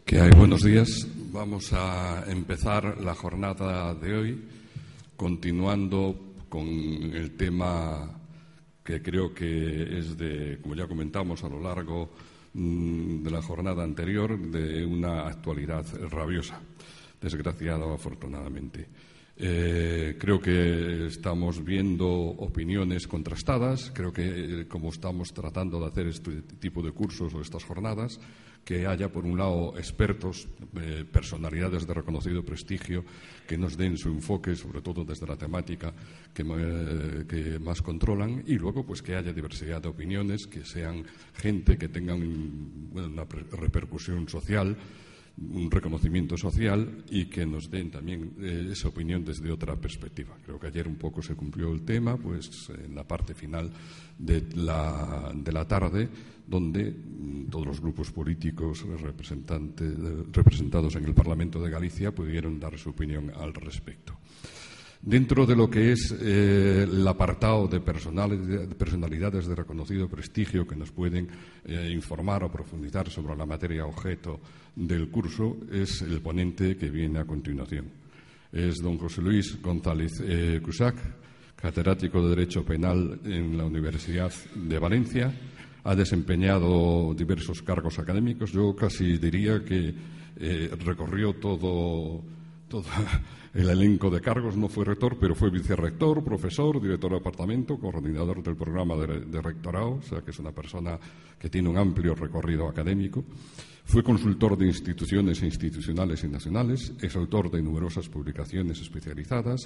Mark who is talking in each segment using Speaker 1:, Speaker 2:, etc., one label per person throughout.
Speaker 1: ¿Qué hay? Buenos días. Vamos a empezar la jornada de hoy continuando con el tema que creo que es como ya comentamos a lo largo de la jornada anterior, de una actualidad rabiosa, desgraciada o afortunadamente. Creo que estamos viendo opiniones contrastadas. Creo que como estamos tratando de hacer este tipo de cursos o estas jornadas, que haya, por un lado, expertos, personalidades de reconocido prestigio, que nos den su enfoque, sobre todo desde la temática que más controlan, y luego pues que haya diversidad de opiniones, que sean gente que tengan una repercusión social, un reconocimiento social, y que nos den también esa opinión desde otra perspectiva. Creo que ayer un poco se cumplió el tema, pues en la parte final de la tarde, donde todos los grupos políticos representados en el Parlamento de Galicia pudieron dar su opinión al respecto. Dentro de lo que es el apartado de personalidades de reconocido prestigio que nos pueden informar o profundizar sobre la materia objeto del curso, es el ponente que viene a continuación. Es don José Luis González Cusac, catedrático de Derecho Penal en la Universidad de Valencia. Ha desempeñado diversos cargos académicos. Yo casi diría que recorrió todo el elenco de cargos. No fue rector, pero fue vicerrector, profesor, director de departamento, coordinador del programa de rectorado, o sea que es una persona que tiene un amplio recorrido académico. Fue consultor de instituciones institucionales y nacionales, es autor de numerosas publicaciones especializadas,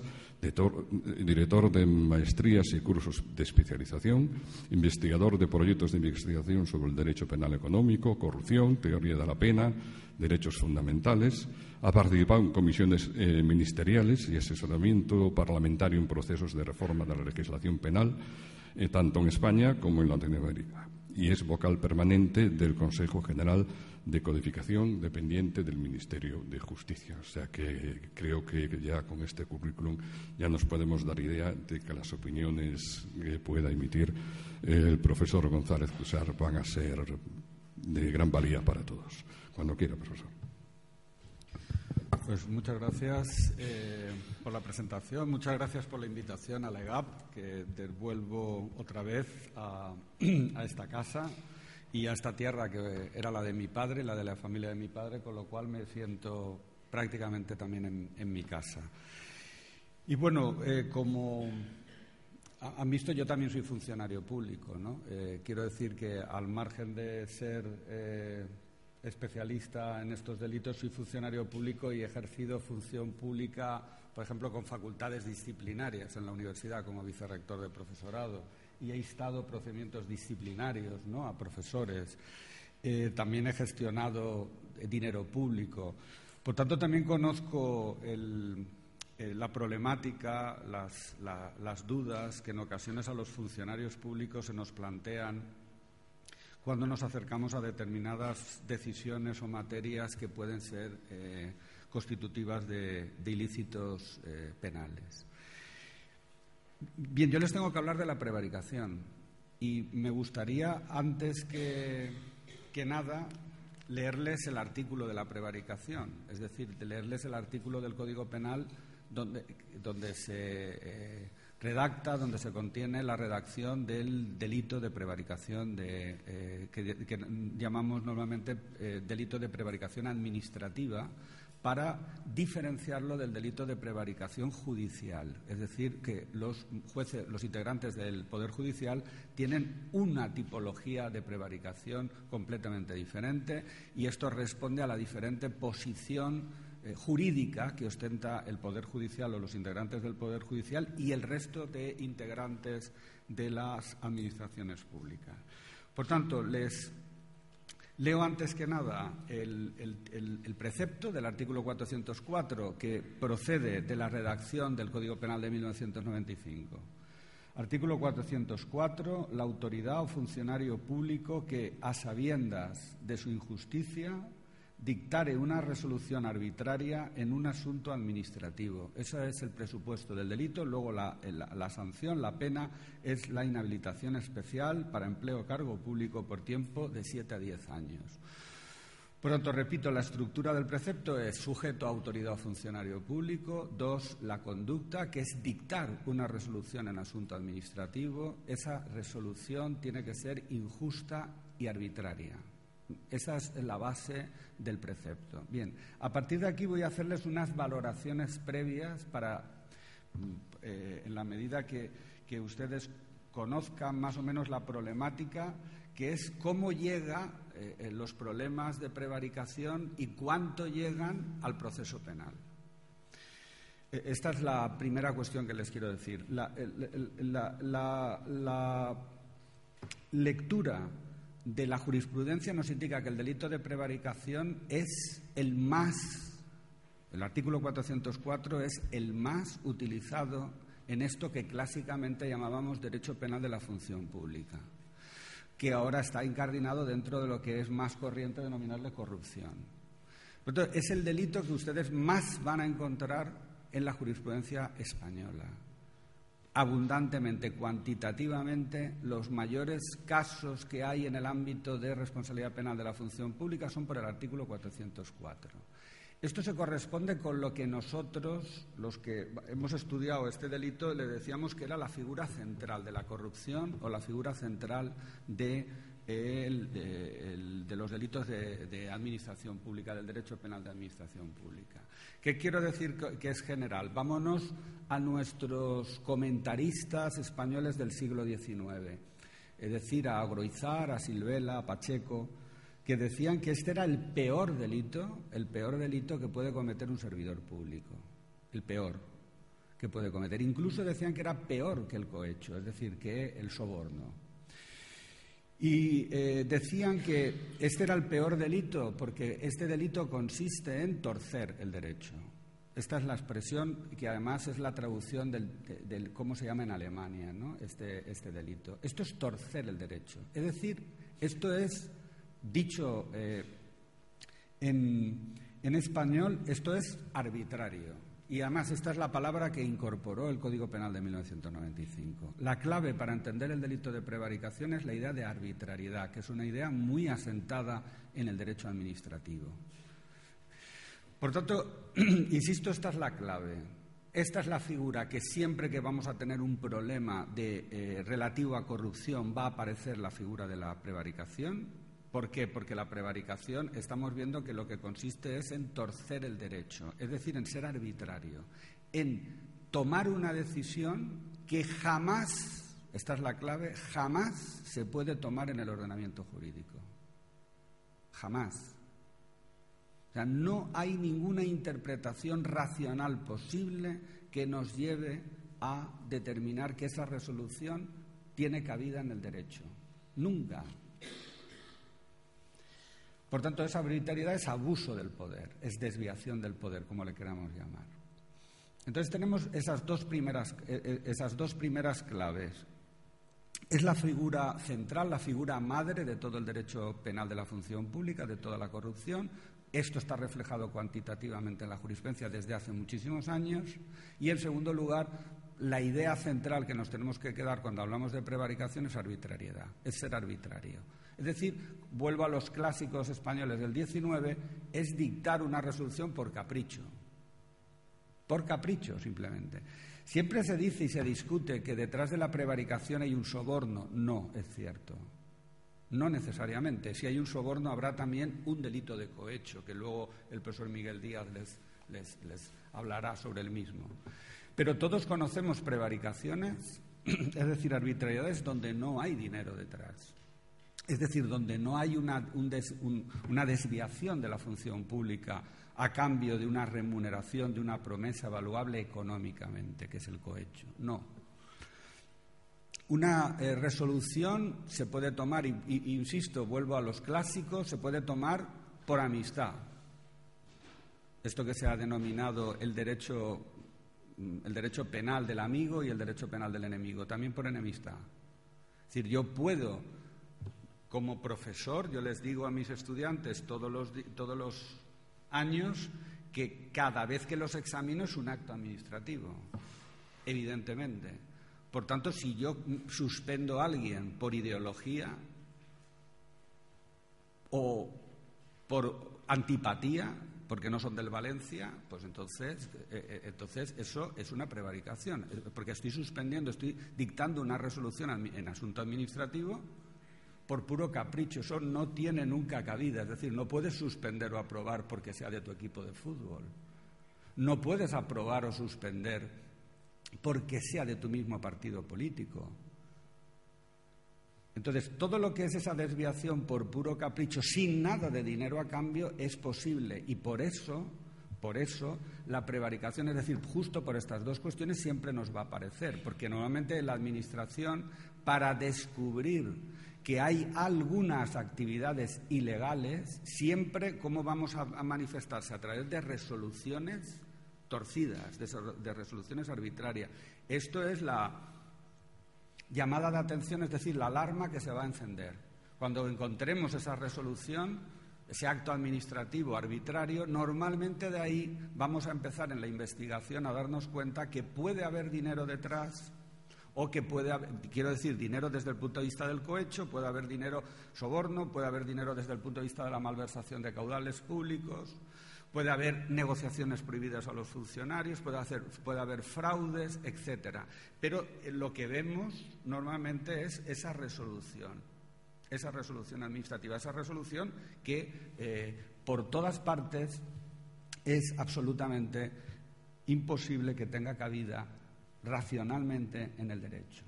Speaker 1: director de maestrías y cursos de especialización, investigador de proyectos de investigación sobre el derecho penal económico, corrupción, teoría de la pena, derechos fundamentales. Ha participado en comisiones ministeriales y asesoramiento parlamentario en procesos de reforma de la legislación penal, tanto en España como en Latinoamérica. Y es vocal permanente del Consejo General de Codificación, dependiente del Ministerio de Justicia. O sea que creo que ya con este currículum ya nos podemos dar idea de que las opiniones que pueda emitir el profesor González Cusac van a ser de gran valía para todos. Cuando quiera, profesor.
Speaker 2: Pues muchas gracias por la presentación, muchas gracias por la invitación a la EGAP, que devuelvo otra vez a esta casa y a esta tierra que era la de mi padre, la de la familia de mi padre, con lo cual me siento prácticamente también en mi casa. Y bueno, como han visto, yo también soy funcionario público, ¿no? Quiero decir que al margen de ser especialista en estos delitos, soy funcionario público y he ejercido función pública, por ejemplo, con facultades disciplinarias en la universidad como vicerrector de profesorado, y he instado procedimientos disciplinarios, ¿no?, a profesores. También he gestionado dinero público. Por tanto, también conozco la problemática, las dudas que en ocasiones a los funcionarios públicos se nos plantean cuando nos acercamos a determinadas decisiones o materias que pueden ser constitutivas de ilícitos penales. Bien, yo les tengo que hablar de la prevaricación y me gustaría, antes que nada, leerles el artículo de la prevaricación, es decir, leerles el artículo del Código Penal donde se redacta, donde se contiene la redacción del delito de prevaricación, que llamamos normalmente delito de prevaricación administrativa, para diferenciarlo del delito de prevaricación judicial. Es decir, que los jueces, los integrantes del Poder Judicial, tienen una tipología de prevaricación completamente diferente, y esto responde a la diferente posición jurídica que ostenta el Poder Judicial o los integrantes del Poder Judicial y el resto de integrantes de las administraciones públicas. Por tanto, les leo antes que nada el precepto del artículo 404, que procede de la redacción del Código Penal de 1995. Artículo 404. La autoridad o funcionario público que, a sabiendas de su injusticia, dictare una resolución arbitraria en un asunto administrativo. Ese es el presupuesto del delito. Luego la sanción, la pena, es la inhabilitación especial para empleo o cargo público por tiempo de 7 a 10 años. Por lo tanto, repito, la estructura del precepto es sujeto a autoridad o funcionario público. 2, la conducta, que es dictar una resolución en asunto administrativo. Esa resolución tiene que ser injusta y arbitraria. Esa es la base del precepto. Bien, a partir de aquí voy a hacerles unas valoraciones previas para, en la medida que ustedes conozcan más o menos la problemática, que es cómo llega los problemas de prevaricación y cuánto llegan al proceso penal. Esta es la primera cuestión que les quiero decir. La lectura de la jurisprudencia nos indica que el delito de prevaricación es el artículo 404 es el más utilizado en esto que clásicamente llamábamos derecho penal de la función pública, que ahora está incardinado dentro de lo que es más corriente denominarle corrupción. Entonces, es el delito que ustedes más van a encontrar en la jurisprudencia española. Abundantemente, cuantitativamente, los mayores casos que hay en el ámbito de responsabilidad penal de la función pública son por el artículo 404. Esto se corresponde con lo que nosotros, los que hemos estudiado este delito, le decíamos que era la figura central de la corrupción o la figura central de los delitos de administración pública, del derecho penal de administración pública. ¿Qué quiero decir que es general? Vámonos a nuestros comentaristas españoles del siglo XIX, es decir, a Agroizar, a Silvela, a Pacheco, que decían que este era el peor delito que puede cometer un servidor público, el peor que puede cometer. Incluso decían que era peor que el cohecho, es decir, que el soborno. Y decían que este era el peor delito porque este delito consiste en torcer el derecho. Esta es la expresión que además es la traducción del cómo se llama en Alemania, ¿no? Este delito. Esto es torcer el derecho. Es decir, esto es, dicho en español, esto es arbitrario. Y además esta es la palabra que incorporó el Código Penal de 1995. La clave para entender el delito de prevaricación es la idea de arbitrariedad, que es una idea muy asentada en el derecho administrativo. Por tanto, insisto, esta es la clave. Esta es la figura que siempre que vamos a tener un problema relativo a corrupción va a aparecer la figura de la prevaricación. ¿Por qué? Porque la prevaricación estamos viendo que lo que consiste es en torcer el derecho, es decir, en ser arbitrario, en tomar una decisión que jamás, esta es la clave, jamás se puede tomar en el ordenamiento jurídico. Jamás. O sea, no hay ninguna interpretación racional posible que nos lleve a determinar que esa resolución tiene cabida en el derecho. Nunca. Por tanto, esa arbitrariedad es abuso del poder, es desviación del poder, como le queramos llamar. Entonces tenemos esas dos primeras claves. Es la figura central, la figura madre de todo el derecho penal de la función pública, de toda la corrupción. Esto está reflejado cuantitativamente en la jurisprudencia desde hace muchísimos años. Y, en segundo lugar, la idea central que nos tenemos que quedar cuando hablamos de prevaricación es arbitrariedad, es ser arbitrario. Es decir, vuelvo a los clásicos españoles del XIX, es dictar una resolución por capricho simplemente. Siempre se dice y se discute que detrás de la prevaricación hay un soborno. No es cierto. No necesariamente. Si hay un soborno habrá también un delito de cohecho, que luego el profesor Miguel Díaz les hablará sobre el mismo. Pero todos conocemos prevaricaciones, es decir, arbitrariedades donde no hay dinero detrás. Es decir, donde no hay una desviación de la función pública a cambio de una remuneración, de una promesa valuable económicamente, que es el cohecho. No. Una resolución se puede tomar, insisto, vuelvo a los clásicos, se puede tomar por amistad. Esto que se ha denominado el derecho penal del amigo y el derecho penal del enemigo, también por enemistad. Es decir, yo puedo, como profesor, yo les digo a mis estudiantes todos los años que cada vez que los examino es un acto administrativo, evidentemente. Por tanto, si yo suspendo a alguien por ideología o por antipatía, porque no son del Valencia, pues entonces eso es una prevaricación, porque estoy dictando una resolución en asunto administrativo por puro capricho. Eso no tiene nunca cabida, es decir, no puedes suspender o aprobar porque sea de tu equipo de fútbol. No puedes aprobar o suspender porque sea de tu mismo partido político. Entonces, todo lo que es esa desviación por puro capricho, sin nada de dinero a cambio, es posible. Y por eso, la prevaricación, es decir, justo por estas dos cuestiones, siempre nos va a aparecer. Porque normalmente la Administración, para descubrir que hay algunas actividades ilegales, siempre, ¿cómo vamos a manifestarse? A través de resoluciones torcidas, de resoluciones arbitrarias. Esto es la llamada de atención, es decir, la alarma que se va a encender. Cuando encontremos esa resolución, ese acto administrativo arbitrario, normalmente de ahí vamos a empezar en la investigación a darnos cuenta que puede haber dinero detrás, o que puede haber, quiero decir, dinero desde el punto de vista del cohecho, puede haber dinero soborno, puede haber dinero desde el punto de vista de la malversación de caudales públicos, puede haber negociaciones prohibidas a los funcionarios, puede haber fraudes, etcétera. Pero lo que vemos normalmente es esa resolución administrativa, esa resolución que por todas partes es absolutamente imposible que tenga cabida racionalmente en el derecho.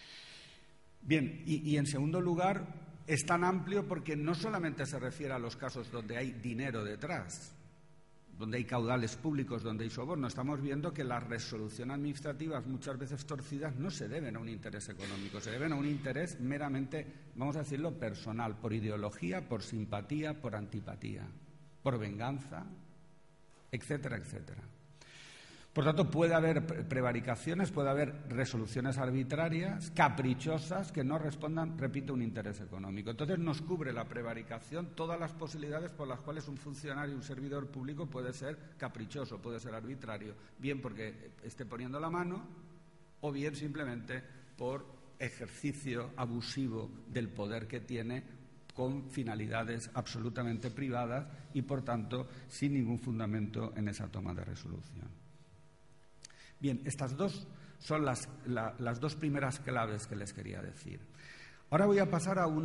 Speaker 2: Bien, y en segundo lugar, es tan amplio porque no solamente se refiere a los casos donde hay dinero detrás, donde hay caudales públicos, donde hay soborno. Estamos viendo que las resoluciones administrativas, muchas veces torcidas, no se deben a un interés económico, se deben a un interés meramente, vamos a decirlo, personal, por ideología, por simpatía, por antipatía, por venganza, etcétera, etcétera. Por tanto, puede haber prevaricaciones, puede haber resoluciones arbitrarias, caprichosas, que no respondan, repito, a un interés económico. Entonces nos cubre la prevaricación todas las posibilidades por las cuales un funcionario, un servidor público puede ser caprichoso, puede ser arbitrario, bien porque esté poniendo la mano o bien simplemente por ejercicio abusivo del poder que tiene con finalidades absolutamente privadas y, por tanto, sin ningún fundamento en esa toma de resolución. Bien, estas dos son las dos primeras claves que les quería decir. Ahora voy a pasar a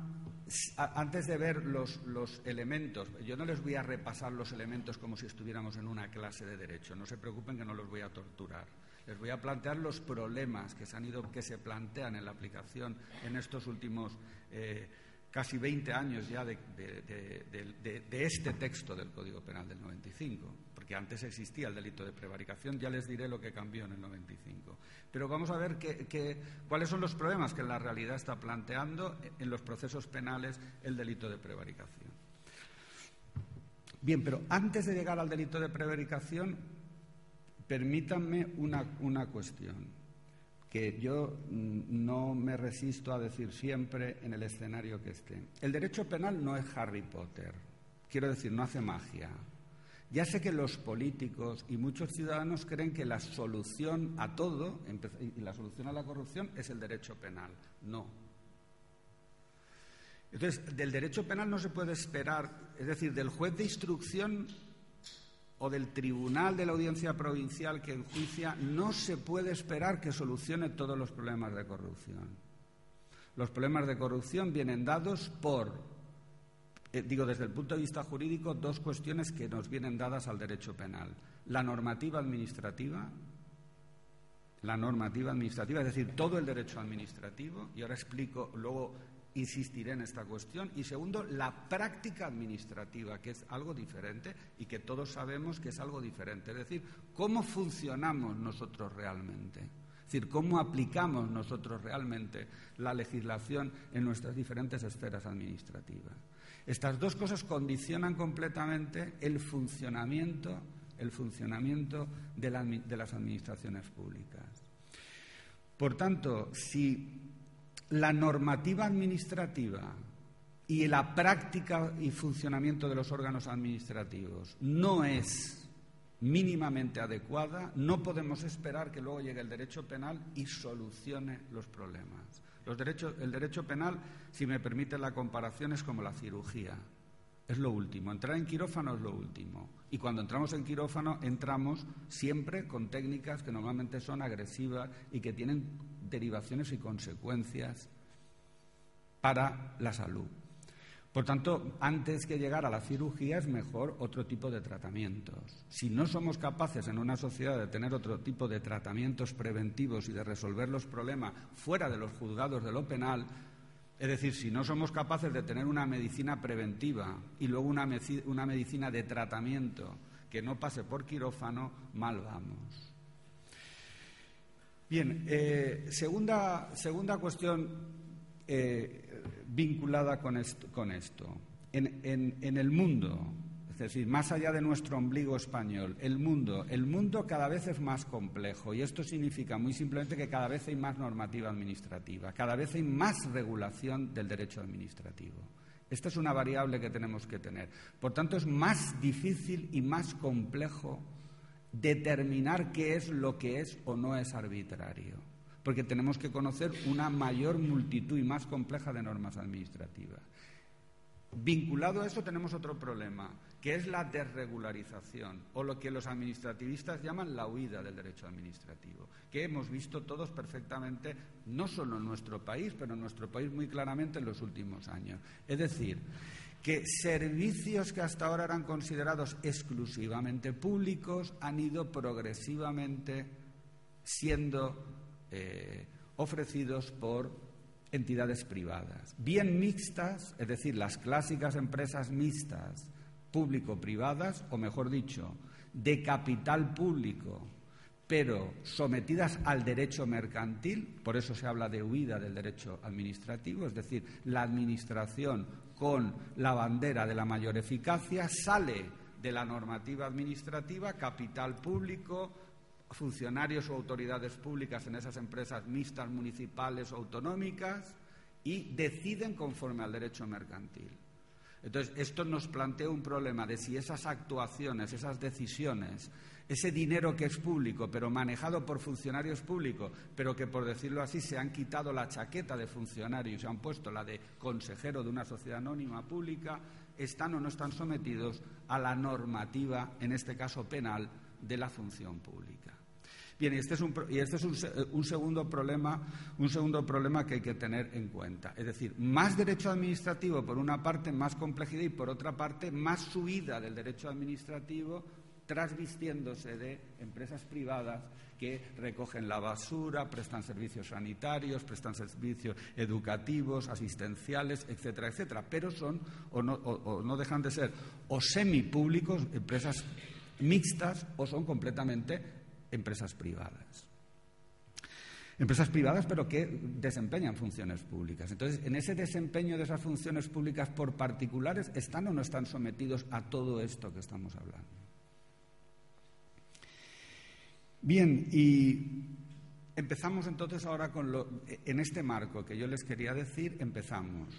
Speaker 2: antes de ver los elementos, yo no les voy a repasar los elementos como si estuviéramos en una clase de derecho, no se preocupen que no los voy a torturar. Les voy a plantear los problemas que se plantean en la aplicación en estos últimos casi 20 años ya de este texto del Código Penal del 95, porque antes existía el delito de prevaricación, ya les diré lo que cambió en el 95. Pero vamos a ver cuáles son los problemas que en la realidad está planteando en los procesos penales el delito de prevaricación. Bien, pero antes de llegar al delito de prevaricación, permítanme una cuestión que yo no me resisto a decir siempre en el escenario que esté. El derecho penal no es Harry Potter, quiero decir, no hace magia. Ya sé que los políticos y muchos ciudadanos creen que la solución a todo, y la solución a la corrupción, es el derecho penal. No. Entonces, del derecho penal no se puede esperar, es decir, del juez de instrucción o del tribunal de la audiencia provincial que enjuicia, no se puede esperar que solucione todos los problemas de corrupción. Los problemas de corrupción vienen dados por, desde el punto de vista jurídico, dos cuestiones que nos vienen dadas al derecho penal. La normativa administrativa, es decir, todo el derecho administrativo, y ahora explico, luego insistiré en esta cuestión. Y segundo, la práctica administrativa, que es algo diferente y que todos sabemos que es algo diferente. Es decir, cómo funcionamos nosotros realmente. Es decir, cómo aplicamos nosotros realmente la legislación en nuestras diferentes esferas administrativas. Estas dos cosas condicionan completamente el funcionamiento de las administraciones públicas. Por tanto, si la normativa administrativa y la práctica y funcionamiento de los órganos administrativos no es mínimamente adecuada, no podemos esperar que luego llegue el derecho penal y solucione los problemas. El derecho penal, si me permite la comparación, es como la cirugía. Es lo último. Entrar en quirófano es lo último. Y cuando entramos en quirófano, entramos siempre con técnicas que normalmente son agresivas y que tienen derivaciones y consecuencias para la salud. Por tanto, antes que llegar a la cirugía es mejor otro tipo de tratamientos. Si no somos capaces en una sociedad de tener otro tipo de tratamientos preventivos y de resolver los problemas fuera de los juzgados de lo penal, es decir, si no somos capaces de tener una medicina preventiva y luego una medicina de tratamiento que no pase por quirófano, mal vamos. Bien, segunda cuestión vinculada con esto. En el mundo, es decir, más allá de nuestro ombligo español, el mundo cada vez es más complejo, y esto significa muy simplemente que cada vez hay más normativa administrativa, cada vez hay más regulación del derecho administrativo. Esta es una variable que tenemos que tener. Por tanto, es más difícil y más complejo determinar qué es lo que es o no es arbitrario, porque tenemos que conocer una mayor multitud y más compleja de normas administrativas. Vinculado a eso tenemos otro problema, que es la desregularización, o lo que los administrativistas llaman la huida del derecho administrativo, que hemos visto todos perfectamente, no solo en nuestro país, pero en nuestro país muy claramente en los últimos años. Es decir, que servicios que hasta ahora eran considerados exclusivamente públicos han ido progresivamente siendo ofrecidos por entidades privadas, bien mixtas, es decir, las clásicas empresas mixtas, público-privadas, o mejor dicho, de capital público, pero sometidas al derecho mercantil, por eso se habla de huida del derecho administrativo, es decir, la administración con la bandera de la mayor eficacia sale de la normativa administrativa, capital público, funcionarios o autoridades públicas en esas empresas mixtas, municipales o autonómicas, y deciden conforme al derecho mercantil. Entonces, esto nos plantea un problema de si esas actuaciones, esas decisiones, ese dinero que es público, pero manejado por funcionarios públicos, pero que, por decirlo así, se han quitado la chaqueta de funcionario y se han puesto la de consejero de una sociedad anónima pública, están o no están sometidos a la normativa, en este caso penal, de la función pública. Bien, este es un segundo problema que hay que tener en cuenta. Es decir, más derecho administrativo por una parte, más complejidad, y por otra parte, más huida del derecho administrativo, trasvistiéndose de empresas privadas que recogen la basura, prestan servicios sanitarios, prestan servicios educativos, asistenciales, etcétera, etcétera. Pero son o no dejan de ser o semipúblicos, empresas mixtas, o son completamente empresas privadas. Empresas privadas, pero que desempeñan funciones públicas. Entonces, en ese desempeño de esas funciones públicas por particulares, ¿están o no están sometidos a todo esto que estamos hablando? Bien, y empezamos entonces ahora en este marco que yo les quería decir, empezamos.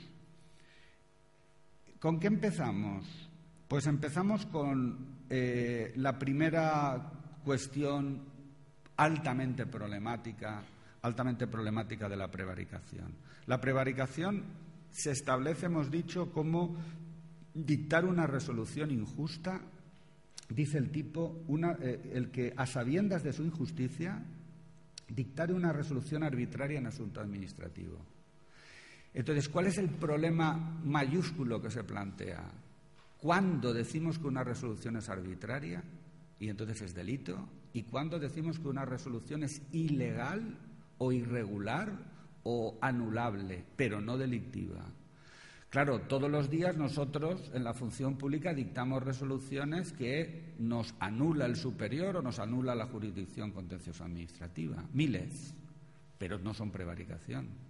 Speaker 2: ¿Con qué empezamos? Pues empezamos con la primera cuestión altamente problemática de la prevaricación. La prevaricación se establece, hemos dicho, como dictar una resolución injusta, dice el tipo, el que a sabiendas de su injusticia dictare una resolución arbitraria en asunto administrativo. Entonces, ¿cuál es el problema mayúsculo que se plantea? ¿Cuándo decimos que una resolución es arbitraria y entonces es delito? ¿Y cuándo decimos que una resolución es ilegal o irregular o anulable, pero no delictiva? Claro, todos los días nosotros en la función pública dictamos resoluciones que nos anula el superior o nos anula la jurisdicción contenciosa administrativa. Miles, pero no son prevaricación.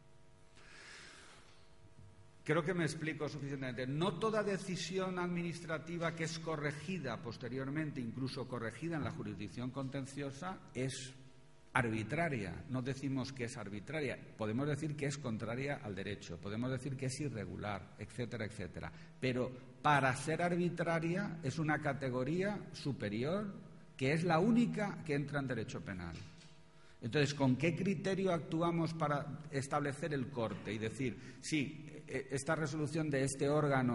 Speaker 2: Creo que me explico suficientemente. No toda decisión administrativa que es corregida posteriormente, incluso corregida en la jurisdicción contenciosa, es arbitraria. No decimos que es arbitraria. Podemos decir que es contraria al derecho, podemos decir que es irregular, etcétera, etcétera. Pero para ser arbitraria es una categoría superior que es la única que entra en derecho penal. Entonces, ¿con qué criterio actuamos para establecer el corte y decir, sí, esta resolución de este órgano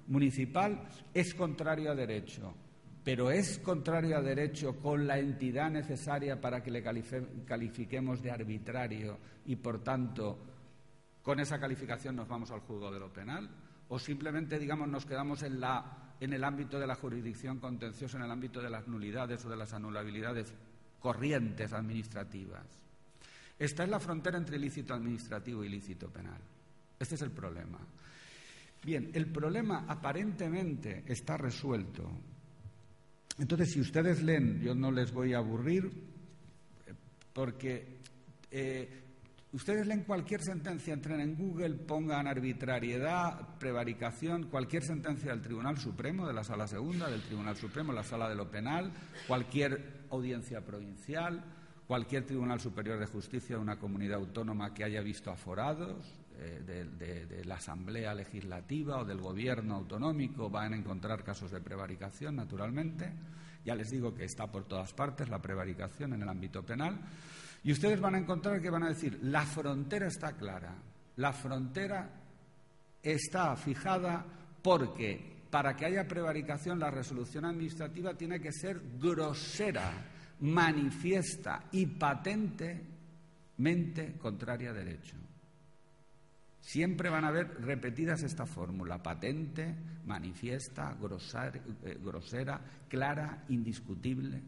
Speaker 2: municipal es contrario a derecho, pero es contrario a derecho con la entidad necesaria para que le califiquemos de arbitrario y, por tanto, con esa calificación nos vamos al juzgado de lo penal, o simplemente, digamos, nos quedamos en el ámbito de la jurisdicción contenciosa, en el ámbito de las nulidades o de las anulabilidades corrientes administrativas. Esta es la frontera entre ilícito administrativo y ilícito penal. Este es el problema. Bien, el problema aparentemente está resuelto. Entonces, si ustedes leen, yo no les voy a aburrir, porque ustedes leen cualquier sentencia, entren en Google, pongan arbitrariedad, prevaricación, cualquier sentencia del Tribunal Supremo, de la Sala Segunda, del Tribunal Supremo, la Sala de lo Penal, cualquier audiencia provincial, cualquier Tribunal Superior de Justicia de una comunidad autónoma que haya visto aforados de la Asamblea Legislativa o del Gobierno autonómico, van a encontrar casos de prevaricación, naturalmente. Ya les digo que está por todas partes la prevaricación en el ámbito penal. Y ustedes van a encontrar que van a decir, la frontera está clara, la frontera está fijada porque para que haya prevaricación la resolución administrativa tiene que ser grosera, manifiesta y patentemente contraria a derecho. Siempre van a ver repetidas esta fórmula: patente, manifiesta, grosera, clara, indiscutible.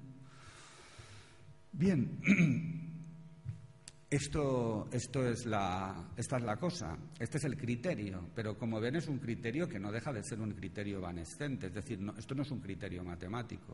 Speaker 2: Bien, esta es la cosa, este es el criterio, pero como ven es un criterio que no deja de ser un criterio evanescente, es decir, esto no es un criterio matemático.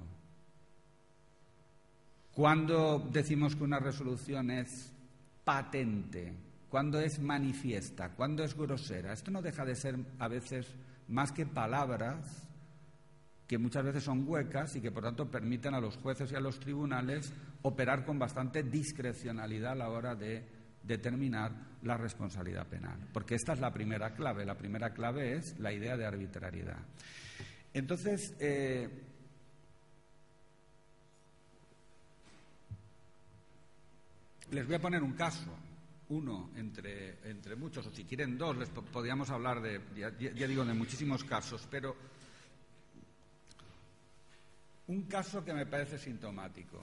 Speaker 2: ¿Cuándo decimos que una resolución es patente? ¿Cuándo es manifiesta? ¿Cuándo es grosera? Esto no deja de ser a veces más que palabras que muchas veces son huecas y que por tanto permiten a los jueces y a los tribunales operar con bastante discrecionalidad a la hora de determinar la responsabilidad penal. Porque esta es la primera clave. La primera clave es la idea de arbitrariedad. Entonces, les voy a poner un caso, uno entre muchos, o si quieren dos, les podríamos hablar ya digo, de muchísimos casos, pero un caso que me parece sintomático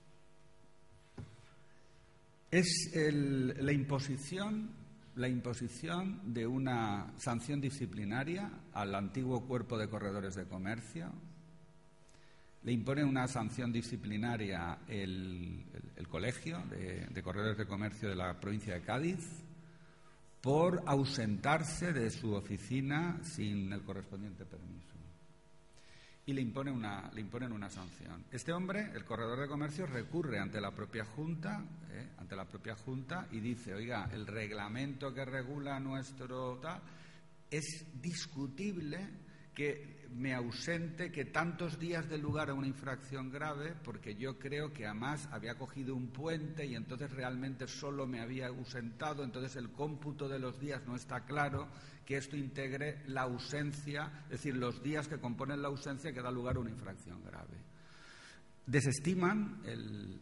Speaker 2: es la imposición de una sanción disciplinaria al antiguo Cuerpo de Corredores de Comercio. Le impone una sanción disciplinaria el Colegio de Corredores de Comercio de la provincia de Cádiz por ausentarse de su oficina sin el correspondiente permiso. Y le imponen una sanción. Este hombre, el corredor de comercio, recurre ante la propia Junta, y dice, oiga, el reglamento que regula nuestro tal es discutible que me ausente, que tantos días dé lugar a una infracción grave, porque yo creo que además había cogido un puente y entonces realmente solo me había ausentado, entonces el cómputo de los días no está claro, que esto integre la ausencia, es decir, los días que componen la ausencia que da lugar a una infracción grave. Desestiman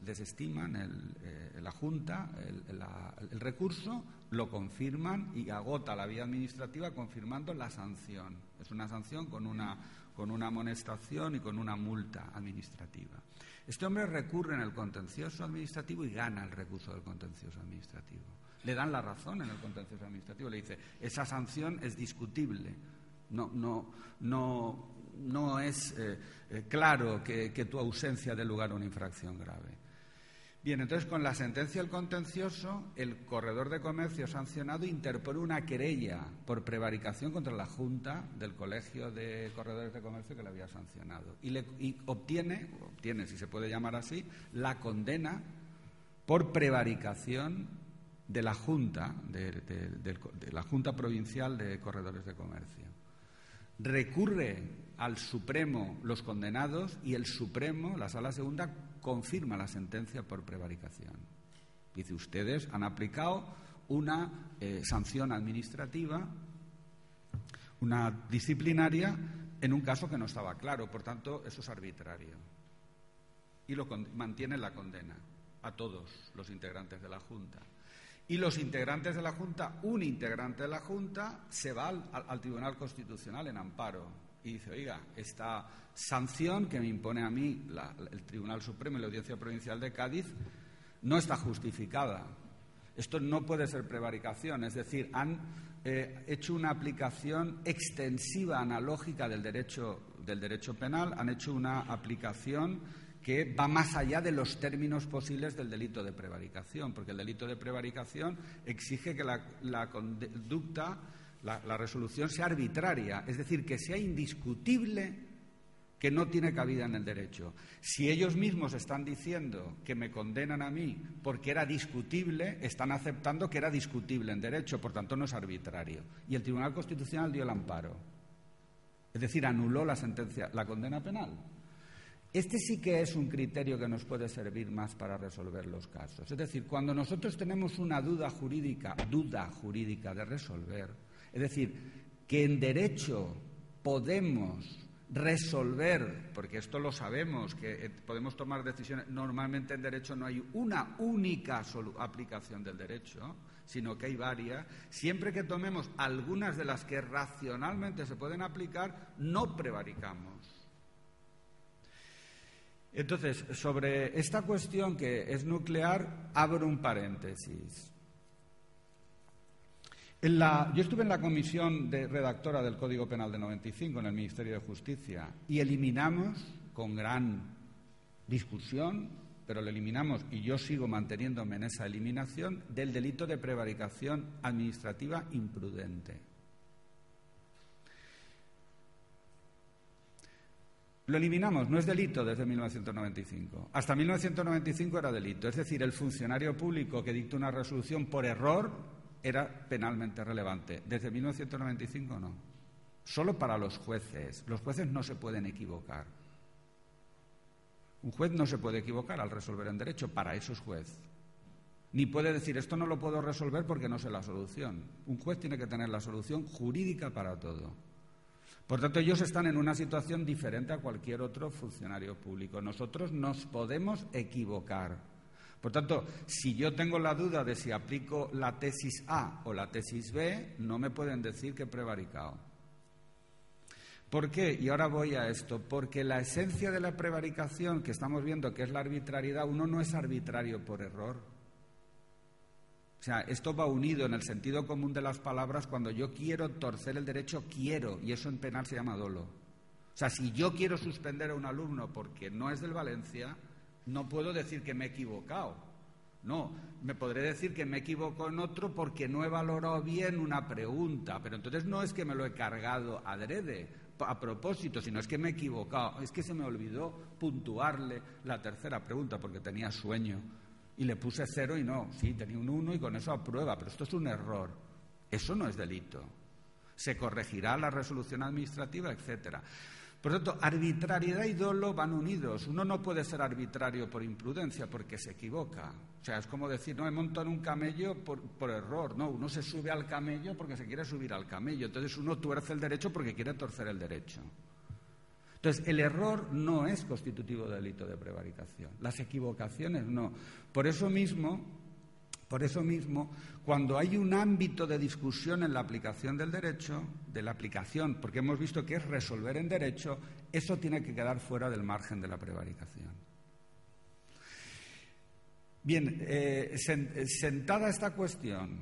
Speaker 2: la Junta el recurso, lo confirman y agota la vía administrativa confirmando la sanción. Es una sanción con una amonestación y con una multa administrativa. Este hombre recurre en el contencioso administrativo y gana el recurso del contencioso administrativo. Le dan la razón en el contencioso administrativo, le dice, esa sanción es discutible, no es claro que tu ausencia dé lugar a una infracción grave. Bien, entonces con la sentencia del contencioso, el corredor de comercio sancionado interpone una querella por prevaricación contra la Junta del Colegio de Corredores de Comercio que le había sancionado y obtiene, si se puede llamar así, la condena por prevaricación de la Junta, de la Junta Provincial de Corredores de Comercio. Recurre al Supremo los condenados y el Supremo, la Sala Segunda, confirma la sentencia por prevaricación. Dice, ustedes han aplicado una sanción administrativa, una disciplinaria, en un caso que no estaba claro, por tanto, eso es arbitrario. Y mantiene la condena a todos los integrantes de la Junta. Y los integrantes de la Junta, un integrante de la Junta, se va al Tribunal Constitucional en amparo y dice, oiga, esta sanción que me impone a mí el Tribunal Supremo y la Audiencia Provincial de Cádiz no está justificada. Esto no puede ser prevaricación, es decir, han hecho una aplicación extensiva, analógica del derecho penal, han hecho una aplicación que va más allá de los términos posibles del delito de prevaricación, porque el delito de prevaricación exige que la conducta, la resolución sea arbitraria, es decir, que sea indiscutible que no tiene cabida en el derecho. Si ellos mismos están diciendo que me condenan a mí porque era discutible, están aceptando que era discutible en derecho, por tanto no es arbitrario. Y el Tribunal Constitucional dio el amparo, es decir, anuló la sentencia, la condena penal. Este sí que es un criterio que nos puede servir más para resolver los casos. Es decir, cuando nosotros tenemos una duda jurídica de resolver, es decir, que en derecho podemos resolver, porque esto lo sabemos, que podemos tomar decisiones. Normalmente en derecho no hay una única aplicación del derecho, sino que hay varias. Siempre que tomemos algunas de las que racionalmente se pueden aplicar, no prevaricamos. Entonces, sobre esta cuestión que es nuclear, abro un paréntesis. Yo estuve en la comisión redactora del Código Penal de 95 en el Ministerio de Justicia y eliminamos, con gran discusión, pero lo eliminamos y yo sigo manteniéndome en esa eliminación, del delito de prevaricación administrativa imprudente. Lo eliminamos, no es delito desde 1995. Hasta 1995 era delito, es decir, el funcionario público que dicta una resolución por error era penalmente relevante. Desde 1995 no. Solo para los jueces. Los jueces no se pueden equivocar. Un juez no se puede equivocar al resolver en derecho, para eso es juez. Ni puede decir, esto no lo puedo resolver porque no sé la solución. Un juez tiene que tener la solución jurídica para todo. Por tanto, ellos están en una situación diferente a cualquier otro funcionario público. Nosotros nos podemos equivocar. Por tanto, si yo tengo la duda de si aplico la tesis A o la tesis B, no me pueden decir que he prevaricado. ¿Por qué? Y ahora voy a esto. Porque la esencia de la prevaricación que estamos viendo, que es la arbitrariedad, uno no es arbitrario por error. O sea, esto va unido en el sentido común de las palabras. Cuando yo quiero torcer el derecho, quiero, y eso en penal se llama dolo. O sea, si yo quiero suspender a un alumno porque no es del Valencia, no puedo decir que me he equivocado. No, me podré decir que me equivoco en otro porque no he valorado bien una pregunta, pero entonces no es que me lo he cargado adrede, a propósito, sino es que me he equivocado, es que se me olvidó puntuarle la tercera pregunta porque tenía sueño y le puse 0 y no, sí, tenía un 1 y con eso aprueba, pero esto es un error. Eso no es delito. Se corregirá la resolución administrativa, etcétera. Por lo tanto, arbitrariedad y dolo van unidos. Uno no puede ser arbitrario por imprudencia porque se equivoca. O sea, es como decir, no, me monto en un camello por error. No, uno se sube al camello porque se quiere subir al camello. Entonces uno tuerce el derecho porque quiere torcer el derecho. Entonces, el error no es constitutivo de delito de prevaricación. Las equivocaciones no. Por eso mismo, cuando hay un ámbito de discusión en la aplicación del derecho, porque hemos visto que es resolver en derecho, eso tiene que quedar fuera del margen de la prevaricación. Bien, sentada esta cuestión,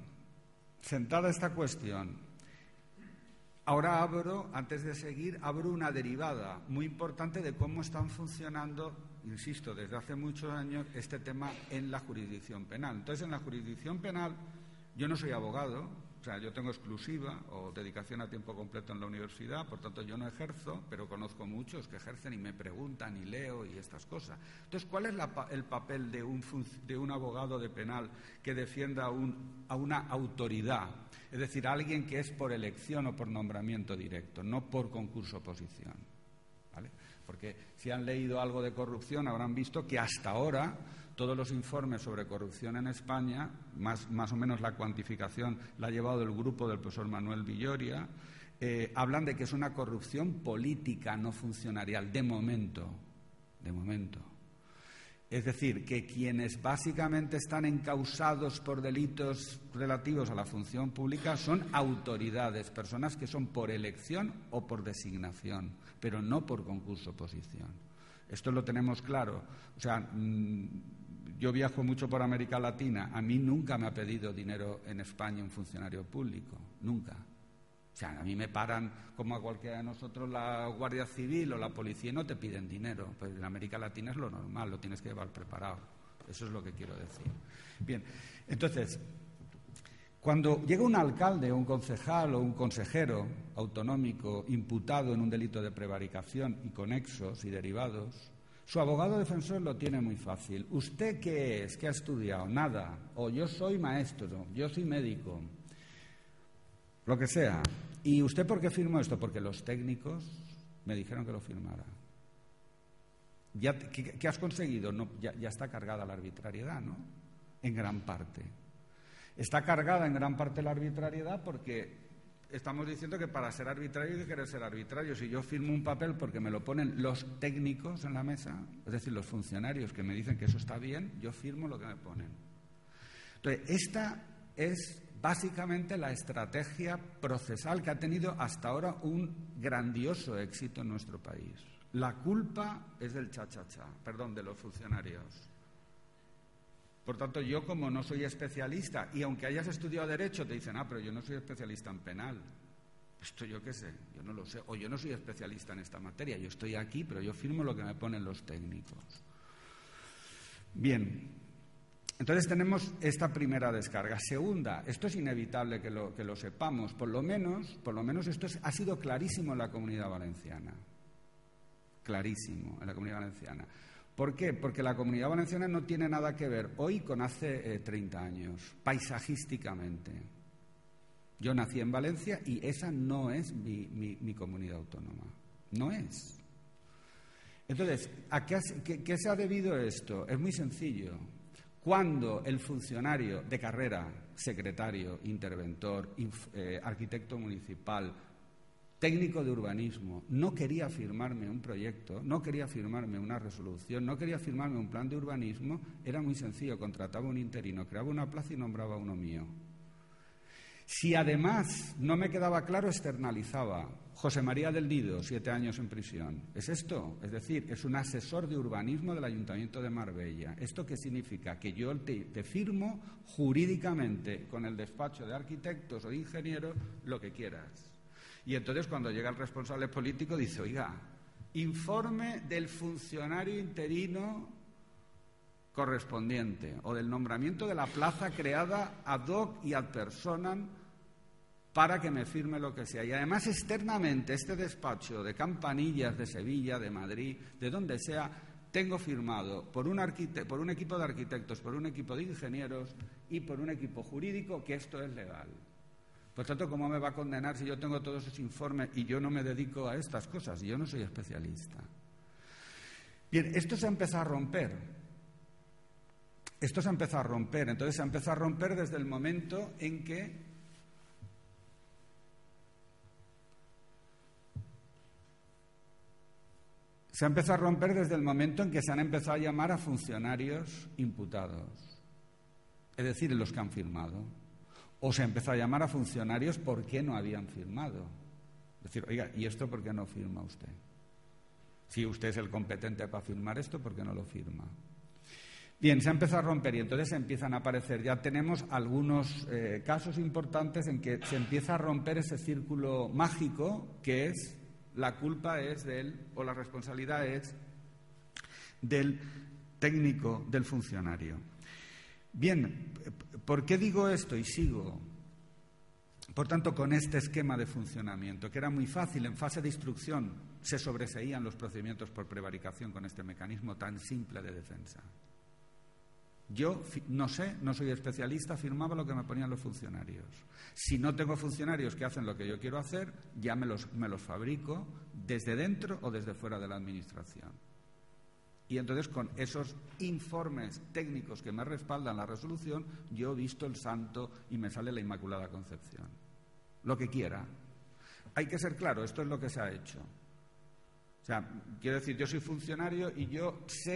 Speaker 2: ahora antes de seguir, abro una derivada muy importante de cómo están funcionando, insisto, desde hace muchos años, este tema en la jurisdicción penal. Entonces, en la jurisdicción penal, yo no soy abogado, o sea, yo tengo exclusiva o dedicación a tiempo completo en la universidad, por tanto yo no ejerzo, pero conozco muchos que ejercen y me preguntan y leo y estas cosas. Entonces, ¿cuál es el papel de un abogado de penal que defienda a una autoridad? Es decir, a alguien que es por elección o por nombramiento directo, no por concurso-oposición, ¿vale? Porque si han leído algo de corrupción habrán visto que hasta ahora todos los informes sobre corrupción en España, más o menos la cuantificación la ha llevado el grupo del profesor Manuel Villoria, hablan de que es una corrupción política, no funcionarial, de momento. Es decir, que quienes básicamente están encausados por delitos relativos a la función pública son autoridades, personas que son por elección o por designación, pero no por concurso-oposición. Esto lo tenemos claro. O sea, yo viajo mucho por América Latina. A mí nunca me ha pedido dinero en España un funcionario público, nunca. O sea, a mí me paran, como a cualquiera de nosotros, la Guardia Civil o la policía y no te piden dinero. Pues en América Latina es lo normal, lo tienes que llevar preparado. Eso es lo que quiero decir. Bien, entonces, cuando llega un alcalde o un concejal o un consejero autonómico imputado en un delito de prevaricación y conexos y derivados, su abogado defensor lo tiene muy fácil. ¿Usted qué es? ¿Qué ha estudiado? Nada. O yo soy maestro, yo soy médico. Lo que sea. ¿Y usted por qué firmó esto? Porque los técnicos me dijeron que lo firmara. ¿Qué has conseguido? No, ya está cargada la arbitrariedad, ¿no? En gran parte. Está cargada en gran parte la arbitrariedad porque estamos diciendo que para ser arbitrario hay que querer ser arbitrario. Si yo firmo un papel porque me lo ponen los técnicos en la mesa, es decir, los funcionarios que me dicen que eso está bien, yo firmo lo que me ponen. Entonces, esta es básicamente la estrategia procesal que ha tenido hasta ahora un grandioso éxito en nuestro país. La culpa es del cha-cha-cha, perdón, de los funcionarios. Por tanto, yo como no soy especialista, y aunque hayas estudiado Derecho, te dicen, pero yo no soy especialista en penal. Esto yo qué sé, yo no lo sé. O yo no soy especialista en esta materia, yo estoy aquí, pero yo firmo lo que me ponen los técnicos. Bien. Entonces tenemos esta primera descarga. Segunda, esto es inevitable que lo sepamos, por lo menos esto ha sido clarísimo en la Comunidad Valenciana. Clarísimo en la Comunidad Valenciana. ¿Por qué? Porque la Comunidad Valenciana no tiene nada que ver hoy con hace 30 años, paisajísticamente. Yo nací en Valencia y esa no es mi comunidad autónoma. No es. Entonces, ¿a qué se ha debido esto? Es muy sencillo. Cuando el funcionario de carrera, secretario, interventor, arquitecto municipal, técnico de urbanismo, no quería firmarme un proyecto, no quería firmarme una resolución, no quería firmarme un plan de urbanismo, era muy sencillo, contrataba un interino, creaba una plaza y nombraba uno mío. Si además no me quedaba claro, externalizaba. José María del Nido, 7 años en prisión. ¿Es esto? Es decir, es un asesor de urbanismo del Ayuntamiento de Marbella. ¿Esto qué significa? Que yo te firmo jurídicamente con el despacho de arquitectos o de ingenieros lo que quieras. Y entonces cuando llega el responsable político dice, oiga, informe del funcionario interino correspondiente o del nombramiento de la plaza creada ad hoc y ad personam para que me firme lo que sea. Y además externamente este despacho de Campanillas, de Sevilla, de Madrid, de donde sea, tengo firmado por un equipo de arquitectos, por un equipo de ingenieros y por un equipo jurídico que esto es legal. Por tanto, ¿cómo me va a condenar si yo tengo todos esos informes y yo no me dedico a estas cosas? Yo no soy especialista. Bien, esto se ha empezado a romper. Entonces se ha empezado a romper desde el momento en que se han empezado a llamar a funcionarios imputados, es decir, los que han firmado. O se empezó a llamar a funcionarios porque no habían firmado. Es decir, oiga, ¿y esto por qué no firma usted? Si usted es el competente para firmar esto, ¿por qué no lo firma? Bien, se ha empezado a romper y entonces empiezan a aparecer. Ya tenemos algunos casos importantes en que se empieza a romper ese círculo mágico que es la culpa es o la responsabilidad es del técnico, del funcionario. Bien, ¿por qué digo esto? Y sigo. Por tanto, con este esquema de funcionamiento, que era muy fácil, en fase de instrucción se sobreseían los procedimientos por prevaricación con este mecanismo tan simple de defensa. Yo no sé, no soy especialista, firmaba lo que me ponían los funcionarios. Si no tengo funcionarios que hacen lo que yo quiero hacer, ya me los fabrico desde dentro o desde fuera de la Administración. Y entonces con esos informes técnicos que me respaldan la resolución, yo he visto el santo y me sale la Inmaculada Concepción. Lo que quiera. Hay que ser claro, esto es lo que se ha hecho. O sea, quiero decir, yo soy funcionario y yo sé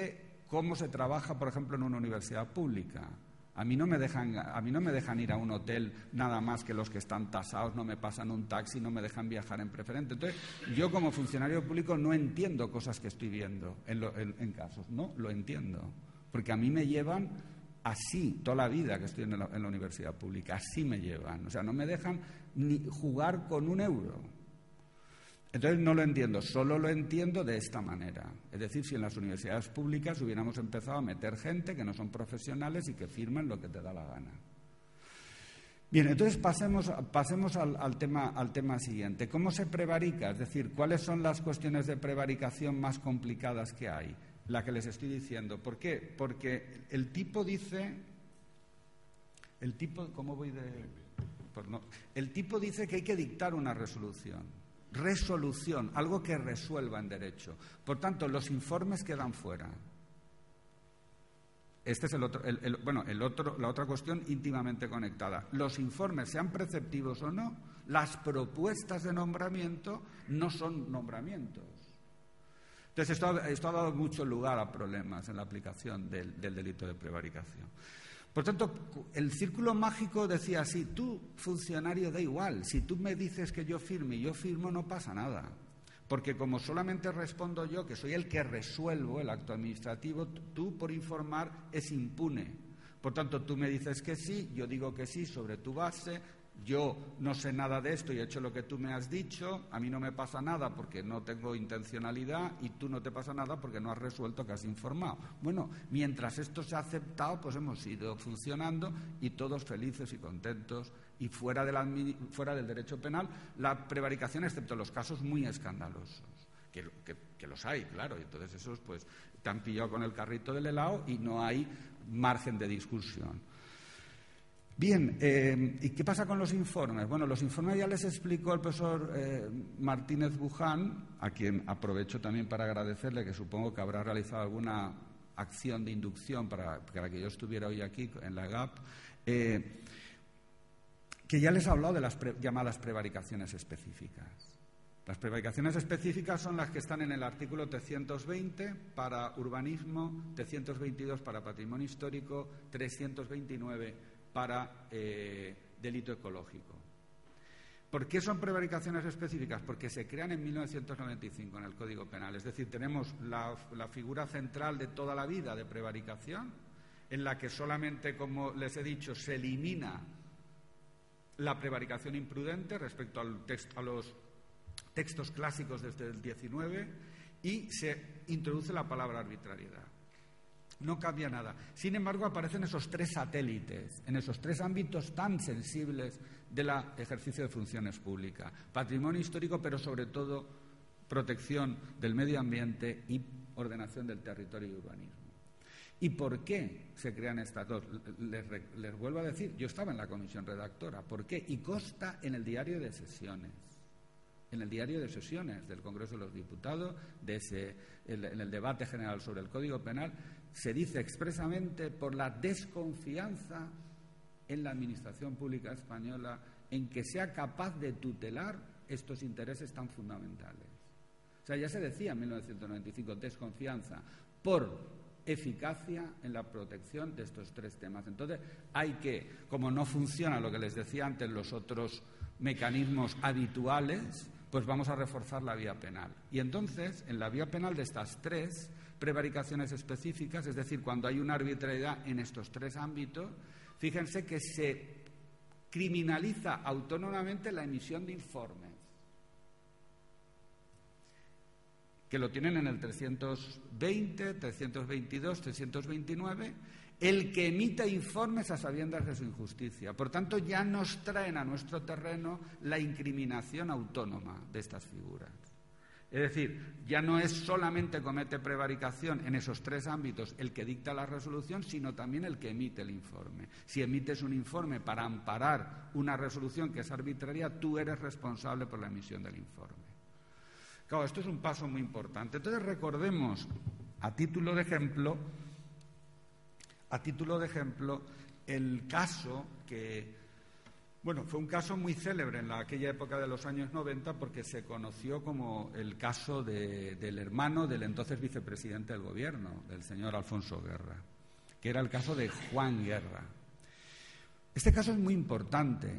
Speaker 2: cómo se trabaja, por ejemplo, en una universidad pública. A mí no me dejan ir a un hotel nada más que los que están tasados, no me pasan un taxi, no me dejan viajar en preferente. Entonces, yo como funcionario público no entiendo cosas que estoy viendo en casos. No lo entiendo. Porque a mí me llevan así toda la vida que estoy en la universidad pública. Así me llevan. O sea, no me dejan ni jugar con un euro. Entonces no lo entiendo, solo lo entiendo de esta manera. Es decir, si en las universidades públicas hubiéramos empezado a meter gente que no son profesionales y que firman lo que te da la gana. Bien, entonces pasemos al tema siguiente. ¿Cómo se prevarica? Es decir, ¿cuáles son las cuestiones de prevaricación más complicadas que hay? La que les estoy diciendo. ¿Por qué? Porque el tipo dice... ¿Cómo voy de...? Pues no. El tipo dice que hay que dictar una resolución. Resolución, algo que resuelva en derecho. Por tanto, los informes quedan fuera. Este es la otra cuestión íntimamente conectada. Los informes, sean preceptivos o no, las propuestas de nombramiento no son nombramientos. Entonces, esto ha dado mucho lugar a problemas en la aplicación del delito de prevaricación. Por tanto, el círculo mágico decía así: tú, funcionario, da igual, si tú me dices que yo firme y yo firmo, no pasa nada, porque como solamente respondo yo, que soy el que resuelvo el acto administrativo, tú, por informar, es impune. Por tanto, tú me dices que sí, yo digo que sí sobre tu base, yo no sé nada de esto y he hecho lo que tú me has dicho, a mí no me pasa nada porque no tengo intencionalidad y tú no te pasa nada porque no has resuelto que has informado. Bueno, mientras esto se ha aceptado, pues hemos ido funcionando y todos felices y contentos, y fuera del derecho penal la prevaricación, excepto los casos muy escandalosos, que los hay, claro, y entonces esos pues te han pillado con el carrito del helado y no hay margen de discusión. Bien, ¿y qué pasa con los informes? Bueno, los informes ya les explicó el profesor Martínez Buján, a quien aprovecho también para agradecerle, que supongo que habrá realizado alguna acción de inducción para que yo estuviera hoy aquí en la EGAP, que ya les ha hablado de las llamadas prevaricaciones específicas. Las prevaricaciones específicas son las que están en el artículo 320 para urbanismo, 322 para patrimonio histórico, 329 para delito ecológico. ¿Por qué son prevaricaciones específicas? Porque se crean en 1995 en el Código Penal. Es decir, tenemos la figura central de toda la vida de prevaricación, en la que solamente, como les he dicho, se elimina la prevaricación imprudente respecto a los textos clásicos desde el 19 y se introduce la palabra arbitrariedad. No cambia nada. Sin embargo, aparecen esos tres satélites, en esos tres ámbitos tan sensibles del ejercicio de funciones públicas. Patrimonio histórico, pero sobre todo protección del medio ambiente y ordenación del territorio y urbanismo. ¿Y por qué se crean estas dos? Les vuelvo a decir, yo estaba en la comisión redactora. ¿Por qué? Y consta en el diario de sesiones. En el diario de sesiones del Congreso de los Diputados, en el debate general sobre el Código Penal, se dice expresamente por la desconfianza en la Administración Pública Española en que sea capaz de tutelar estos intereses tan fundamentales. O sea, ya se decía en 1995, desconfianza por eficacia en la protección de estos tres temas. Entonces, hay que, como no funciona lo que les decía antes, los otros mecanismos habituales, pues vamos a reforzar la vía penal. Y entonces, en la vía penal de estas tres prevaricaciones específicas, es decir, cuando hay una arbitrariedad en estos tres ámbitos, fíjense que se criminaliza autónomamente la emisión de informes, que lo tienen en el 320, 322, 329, el que emite informes a sabiendas de su injusticia. Por tanto, ya nos traen a nuestro terreno la incriminación autónoma de estas figuras. Es decir, ya no es solamente comete prevaricación en esos tres ámbitos el que dicta la resolución, sino también el que emite el informe. Si emites un informe para amparar una resolución que es arbitraria, tú eres responsable por la emisión del informe. Claro, esto es un paso muy importante. Entonces recordemos, a título de ejemplo, el caso que Bueno, fue un caso muy célebre en aquella época de los años 90 porque se conoció como el caso del hermano del entonces vicepresidente del Gobierno, del señor Alfonso Guerra, que era el caso de Juan Guerra. Este caso es muy importante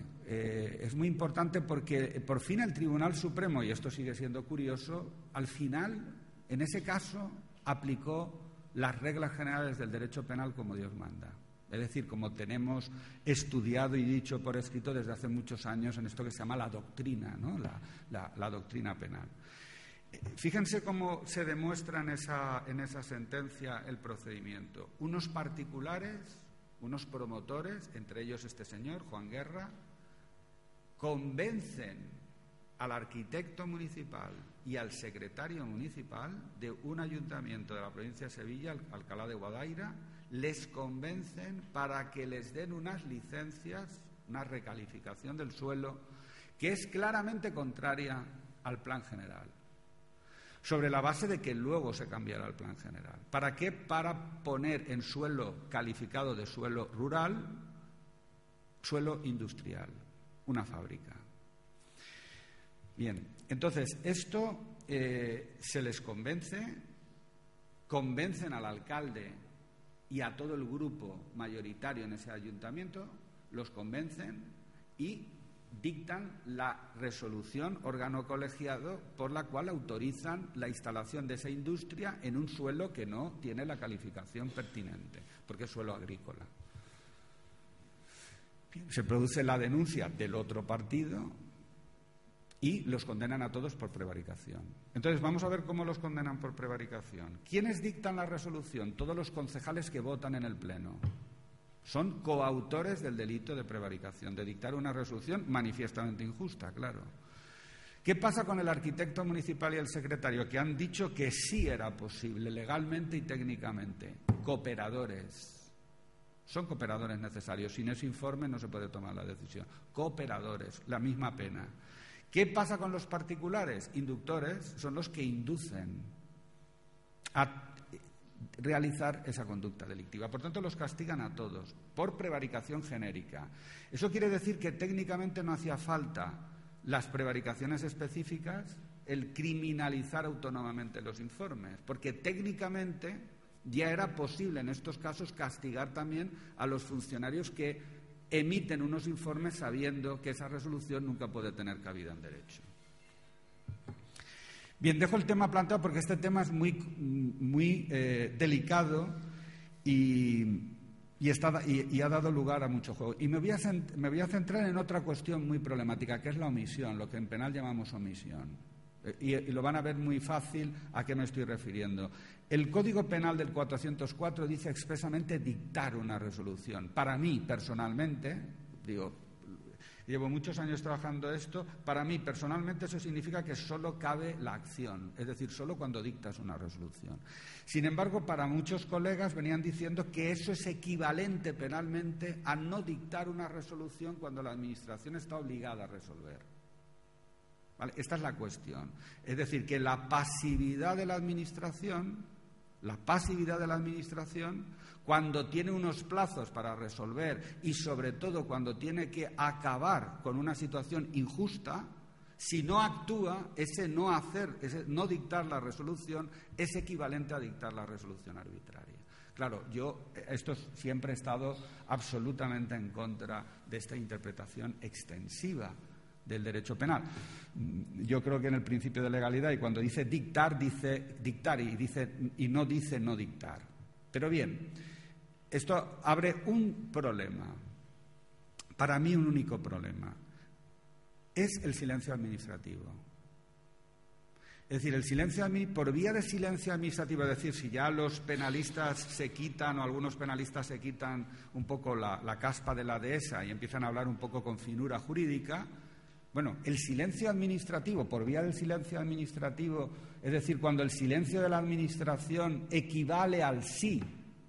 Speaker 2: porque por fin el Tribunal Supremo, y esto sigue siendo curioso, al final, en ese caso, aplicó las reglas generales del derecho penal como Dios manda. Es decir, como tenemos estudiado y dicho por escrito desde hace muchos años en esto que se llama la doctrina, ¿no? la doctrina penal. Fíjense cómo se demuestra en esa sentencia el procedimiento. Unos particulares, unos promotores, entre ellos este señor, Juan Guerra, convencen al arquitecto municipal y al secretario municipal de un ayuntamiento de la provincia de Sevilla, Alcalá de Guadaira, les convencen para que les den unas licencias, una recalificación del suelo, que es claramente contraria al plan general, sobre la base de que luego se cambiará el plan general. ¿Para qué? Para poner en suelo calificado de suelo rural, suelo industrial, una fábrica. Bien, entonces esto se les convencen al alcalde y a todo el grupo mayoritario en ese ayuntamiento, los convencen y dictan la resolución órgano colegiado por la cual autorizan la instalación de esa industria en un suelo que no tiene la calificación pertinente, porque es suelo agrícola. Se produce la denuncia del otro partido y los condenan a todos por prevaricación. Entonces, vamos a ver cómo los condenan por prevaricación. ¿Quiénes dictan la resolución? Todos los concejales que votan en el Pleno. Son coautores del delito de prevaricación, de dictar una resolución manifiestamente injusta, claro. ¿Qué pasa con el arquitecto municipal y el secretario? Que han dicho que sí era posible, legalmente y técnicamente. Cooperadores. Son cooperadores necesarios. Sin ese informe no se puede tomar la decisión. Cooperadores, la misma pena. ¿Qué pasa con los particulares? Inductores son los que inducen a realizar esa conducta delictiva. Por tanto, los castigan a todos por prevaricación genérica. Eso quiere decir que técnicamente no hacía falta las prevaricaciones específicas, el criminalizar autónomamente los informes, porque técnicamente ya era posible en estos casos castigar también a los funcionarios que emiten unos informes sabiendo que esa resolución nunca puede tener cabida en derecho. Bien, dejo el tema planteado porque este tema es muy delicado y ha dado lugar a mucho juego. Y me voy a centrar en otra cuestión muy problemática, que es la omisión, lo que en penal llamamos omisión. Y lo van a ver muy fácil a qué me estoy refiriendo. El Código Penal del 404 dice expresamente dictar una resolución. Para mí, personalmente, llevo muchos años trabajando esto, para mí, personalmente, eso significa que solo cabe la acción, es decir, solo cuando dictas una resolución. Sin embargo, para muchos colegas venían diciendo que eso es equivalente penalmente a no dictar una resolución cuando la Administración está obligada a resolver. ¿Vale? Esta es la cuestión. Es decir, que la pasividad de la Administración, cuando tiene unos plazos para resolver y sobre todo cuando tiene que acabar con una situación injusta, si no actúa, ese no dictar la resolución es equivalente a dictar la resolución arbitraria. Claro, yo siempre he estado absolutamente en contra de esta interpretación extensiva del derecho penal. Yo creo que en el principio de legalidad, y cuando dice dictar, dice dictar y no dice no dictar. Pero bien, esto abre un problema, para mí un único problema, es el silencio administrativo. Es decir, por vía de silencio administrativo, es decir, si ya los penalistas se quitan o algunos penalistas se quitan un poco la caspa de la dehesa y empiezan a hablar un poco con finura jurídica. Bueno, el silencio administrativo, por vía del silencio administrativo, es decir, cuando el silencio de la Administración equivale al sí,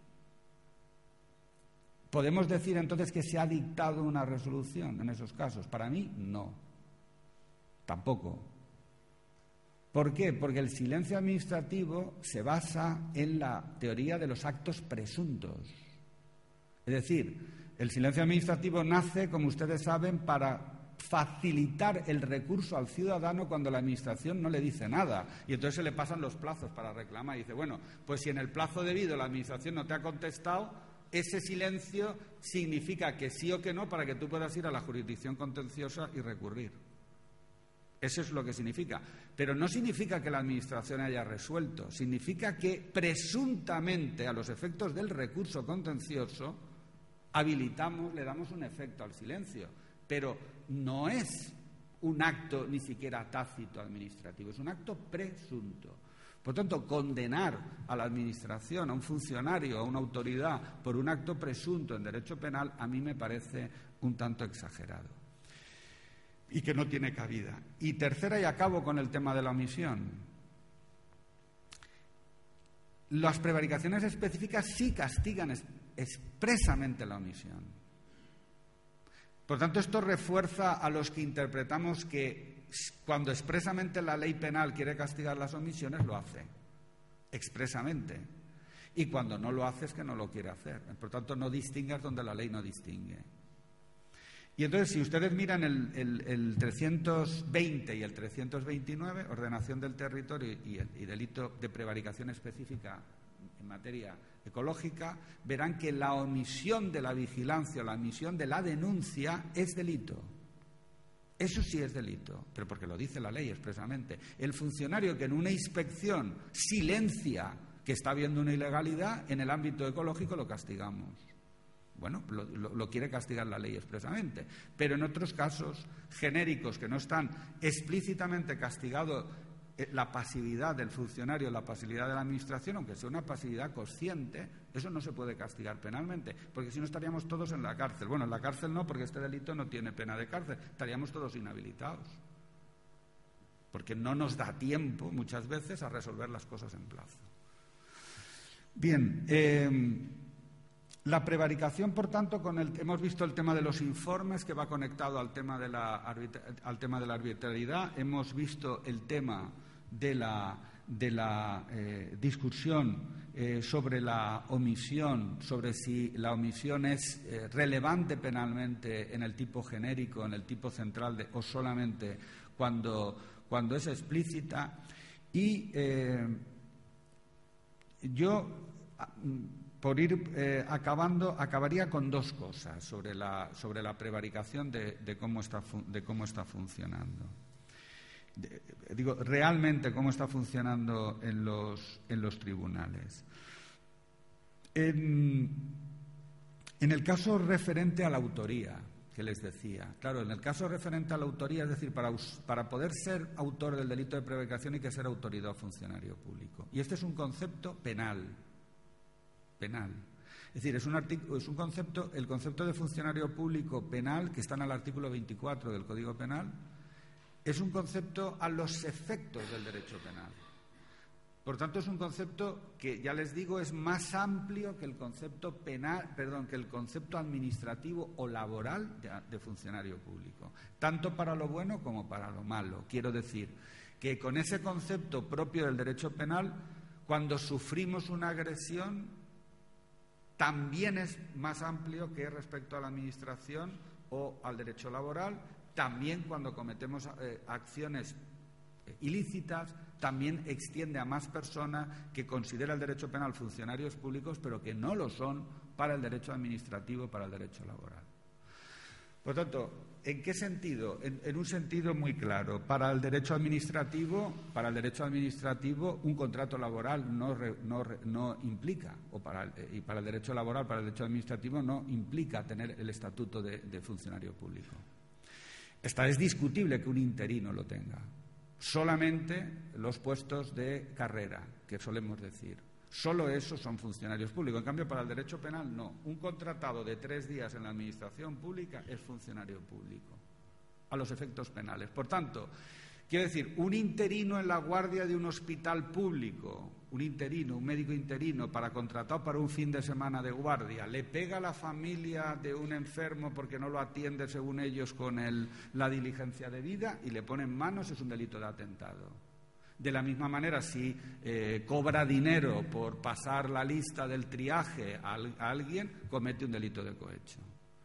Speaker 2: ¿podemos decir entonces que se ha dictado una resolución en esos casos? Para mí, no. Tampoco. ¿Por qué? Porque el silencio administrativo se basa en la teoría de los actos presuntos. Es decir, El silencio administrativo nace, como ustedes saben, para facilitar el recurso al ciudadano cuando la Administración no le dice nada. Y entonces se le pasan los plazos para reclamar. Y dice, bueno, pues si en el plazo debido la Administración no te ha contestado, ese silencio significa que sí o que no para que tú puedas ir a la jurisdicción contenciosa y recurrir. Eso es lo que significa. Pero no significa que la Administración haya resuelto. Significa que presuntamente, a los efectos del recurso contencioso, habilitamos, le damos un efecto al silencio. Pero no es un acto ni siquiera tácito administrativo, es un acto presunto. Por tanto, condenar a la Administración, a un funcionario, a una autoridad, por un acto presunto en derecho penal, a mí me parece un tanto exagerado y que no tiene cabida. Y tercera, y acabo con el tema de la omisión. Las prevaricaciones específicas sí castigan expresamente la omisión. Por tanto, esto refuerza a los que interpretamos que cuando expresamente la ley penal quiere castigar las omisiones, lo hace, expresamente. Y cuando no lo hace es que no lo quiere hacer. Por tanto, no distingas donde la ley no distingue. Y entonces, si ustedes miran el 320 y el 329, ordenación del territorio y delito de prevaricación específica en materia ecológica, verán que la omisión de la vigilancia, la omisión de la denuncia es delito. Eso sí es delito, pero porque lo dice la ley expresamente. El funcionario que en una inspección silencia que está habiendo una ilegalidad, en el ámbito ecológico lo castigamos. Bueno, lo quiere castigar la ley expresamente. Pero en otros casos genéricos que no están explícitamente castigados, la pasividad del funcionario, la pasividad de la Administración, aunque sea una pasividad consciente, eso no se puede castigar penalmente, porque si no estaríamos todos en la cárcel. Bueno, en la cárcel no, porque este delito no tiene pena de cárcel, estaríamos todos inhabilitados, porque no nos da tiempo muchas veces a resolver las cosas en plazo. Bien, la prevaricación, por tanto, hemos visto el tema de los informes, que va conectado al tema de la arbitrariedad. Hemos visto el tema de la discusión sobre la omisión, sobre si la omisión es relevante penalmente en el tipo genérico, en el tipo central, o solamente cuando es explícita. Y yo, por ir acabando, acabaría con dos cosas sobre la prevaricación de cómo está funcionando. Digo, realmente cómo está funcionando en los tribunales. En el caso referente a la autoría, que les decía, claro, en el caso referente a la autoría, es decir, para poder ser autor del delito de prevaricación hay que ser autoridad o funcionario público. Y este es un concepto penal. Es decir, es un concepto, el concepto de funcionario público penal, que está en el artículo 24 del Código Penal, es un concepto a los efectos del derecho penal. Por tanto, es un concepto que, ya les digo, es más amplio que el concepto que el concepto administrativo o laboral de funcionario público, tanto para lo bueno como para lo malo. Quiero decir que con ese concepto propio del derecho penal, cuando sufrimos una agresión, también es más amplio que respecto a la administración o al derecho laboral. También cuando cometemos acciones ilícitas, también extiende a más personas que considera el derecho penal funcionarios públicos, pero que no lo son para el derecho administrativo, para el derecho laboral. Por tanto, ¿en qué sentido? En un sentido muy claro. Para el derecho administrativo, un contrato laboral no implica, y para el derecho laboral, para el derecho administrativo, no implica tener el estatuto de funcionario público. Es discutible que un interino lo tenga. Solamente los puestos de carrera, que solemos decir. Solo esos son funcionarios públicos. En cambio, para el derecho penal, no. Un contratado de 3 días en la administración pública es funcionario público, a los efectos penales. Por tanto, quiero decir, un interino en la guardia de un hospital público, un médico interino contratado para un fin de semana de guardia, le pega a la familia de un enfermo porque no lo atiende, según ellos, con la diligencia debida y le pone en manos, es un delito de atentado. De la misma manera, si cobra dinero por pasar la lista del triaje a alguien, comete un delito de cohecho.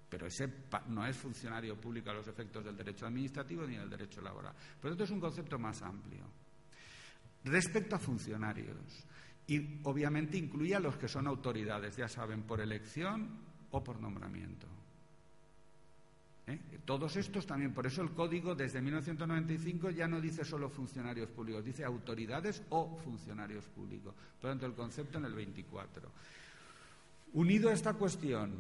Speaker 2: Pero ese no es funcionario público a los efectos del derecho administrativo ni del derecho laboral. Por esto es un concepto más amplio. Respecto a funcionarios, y obviamente incluye a los que son autoridades, ya saben, por elección o por nombramiento. Todos estos también, por eso el Código desde 1995 ya no dice solo funcionarios públicos, dice autoridades o funcionarios públicos. Por lo tanto, el concepto en el 24. Unido a esta cuestión,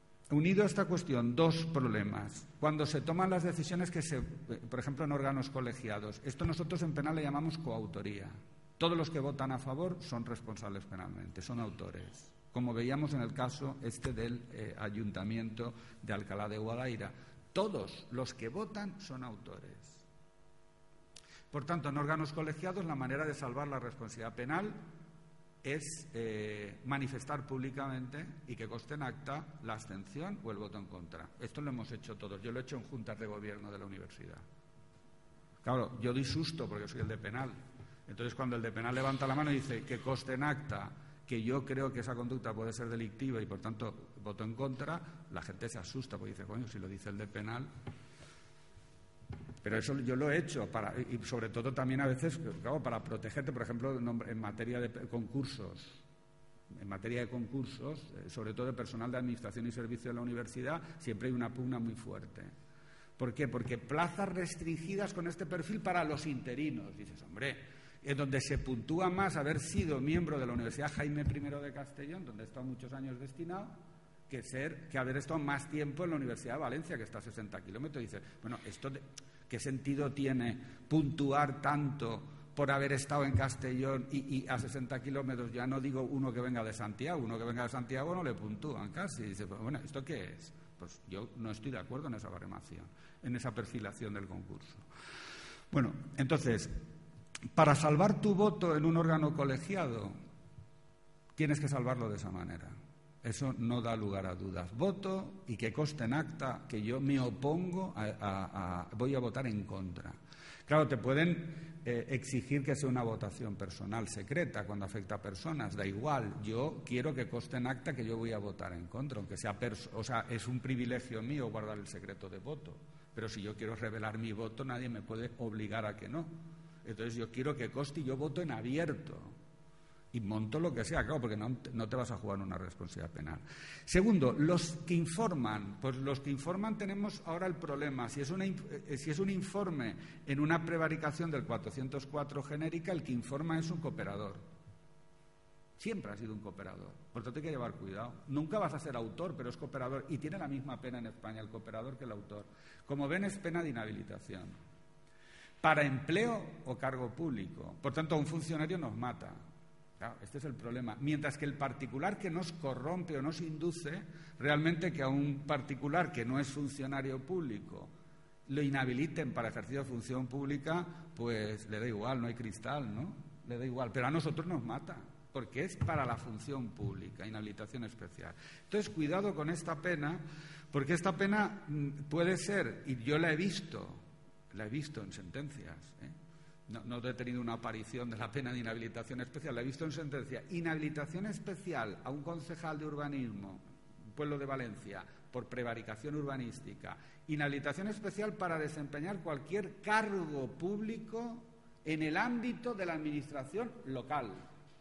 Speaker 2: dos problemas. Cuando se toman las decisiones por ejemplo, en órganos colegiados, esto nosotros en penal le llamamos coautoría. Todos los que votan a favor son responsables penalmente, son autores. Como veíamos en el caso del Ayuntamiento de Alcalá de Guadaira, todos los que votan son autores. Por tanto, en órganos colegiados la manera de salvar la responsabilidad penal es manifestar públicamente y que conste en acta la abstención o el voto en contra. Esto lo hemos hecho todos. Yo lo he hecho en juntas de gobierno de la universidad. Claro, yo doy susto porque soy el de penal. Entonces, cuando el de penal levanta la mano y dice que conste en acta que yo creo que esa conducta puede ser delictiva y, por tanto, voto en contra, la gente se asusta porque dice, coño, si lo dice el de penal. Pero eso yo lo he hecho y sobre todo también a veces, claro, para protegerte, por ejemplo, en materia de concursos. En materia de concursos, sobre todo de personal de administración y servicio de la universidad, siempre hay una pugna muy fuerte. ¿Por qué? Porque plazas restringidas con este perfil para los interinos. Dices, hombre, en donde se puntúa más haber sido miembro de la Universidad Jaime I de Castellón, donde he estado muchos años destinado, que haber estado más tiempo en la Universidad de Valencia, que está a 60 kilómetros. Dices, bueno, ¿qué sentido tiene puntuar tanto por haber estado en Castellón y a 60 kilómetros? Ya no digo uno que venga de Santiago no le puntúan casi. Dice, bueno, ¿esto qué es? Pues yo no estoy de acuerdo en esa baremación, en esa perfilación del concurso. Bueno, entonces, para salvar tu voto en un órgano colegiado, tienes que salvarlo de esa manera. Eso no da lugar a dudas. Voto y que conste en acta que yo me opongo voy a votar en contra. Claro, te pueden exigir que sea una votación personal secreta cuando afecta a personas, da igual. Yo quiero que conste en acta que yo voy a votar en contra, aunque sea es un privilegio mío guardar el secreto de voto. Pero si yo quiero revelar mi voto, nadie me puede obligar a que no. Entonces yo quiero que conste y yo voto en abierto. Y monto lo que sea, claro, porque no te vas a jugar una responsabilidad penal. Segundo, los que informan. Pues los que informan tenemos ahora el problema. Si es un informe en una prevaricación del 404 genérica, el que informa es un cooperador. Siempre ha sido un cooperador. Por tanto hay que llevar cuidado. Nunca vas a ser autor, pero es cooperador. Y tiene la misma pena en España el cooperador que el autor. Como ven, es pena de inhabilitación. Para empleo o cargo público. Por tanto, a un funcionario nos mata. Claro, este es el problema. Mientras que el particular que nos corrompe o nos induce, realmente que a un particular que no es funcionario público lo inhabiliten para ejercicio de función pública, pues le da igual, no hay cristal, ¿no? Le da igual. Pero a nosotros nos mata, porque es para la función pública, inhabilitación especial. Entonces, cuidado con esta pena, porque esta pena puede ser, y yo la he visto en sentencias, No he tenido una aparición de la pena de inhabilitación especial, la he visto en sentencia. Inhabilitación especial a un concejal de urbanismo, pueblo de Valencia, por prevaricación urbanística. Inhabilitación especial para desempeñar cualquier cargo público en el ámbito de la administración local.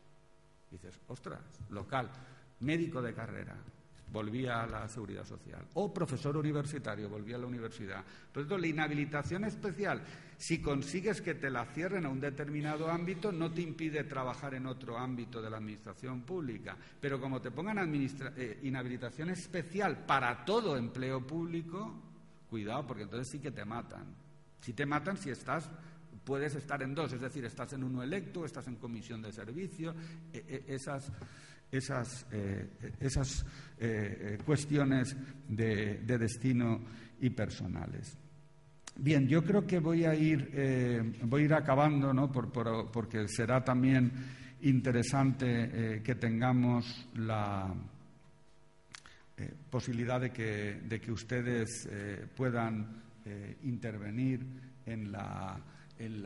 Speaker 2: Dices, ostras, local, médico de carrera, volvía a la Seguridad Social. O profesor universitario, volvía a la universidad. Por eso, la inhabilitación especial, si consigues que te la cierren a un determinado ámbito, no te impide trabajar en otro ámbito de la administración pública. Pero como te pongan inhabilitación especial para todo empleo público, cuidado, porque entonces sí que te matan. Si te matan, puedes estar en dos, es decir, estás en uno electo, estás en comisión de servicio, esas cuestiones de destino y personales. Bien, yo creo que voy a ir acabando, ¿no? Porque será también interesante que tengamos la posibilidad de que ustedes puedan intervenir en en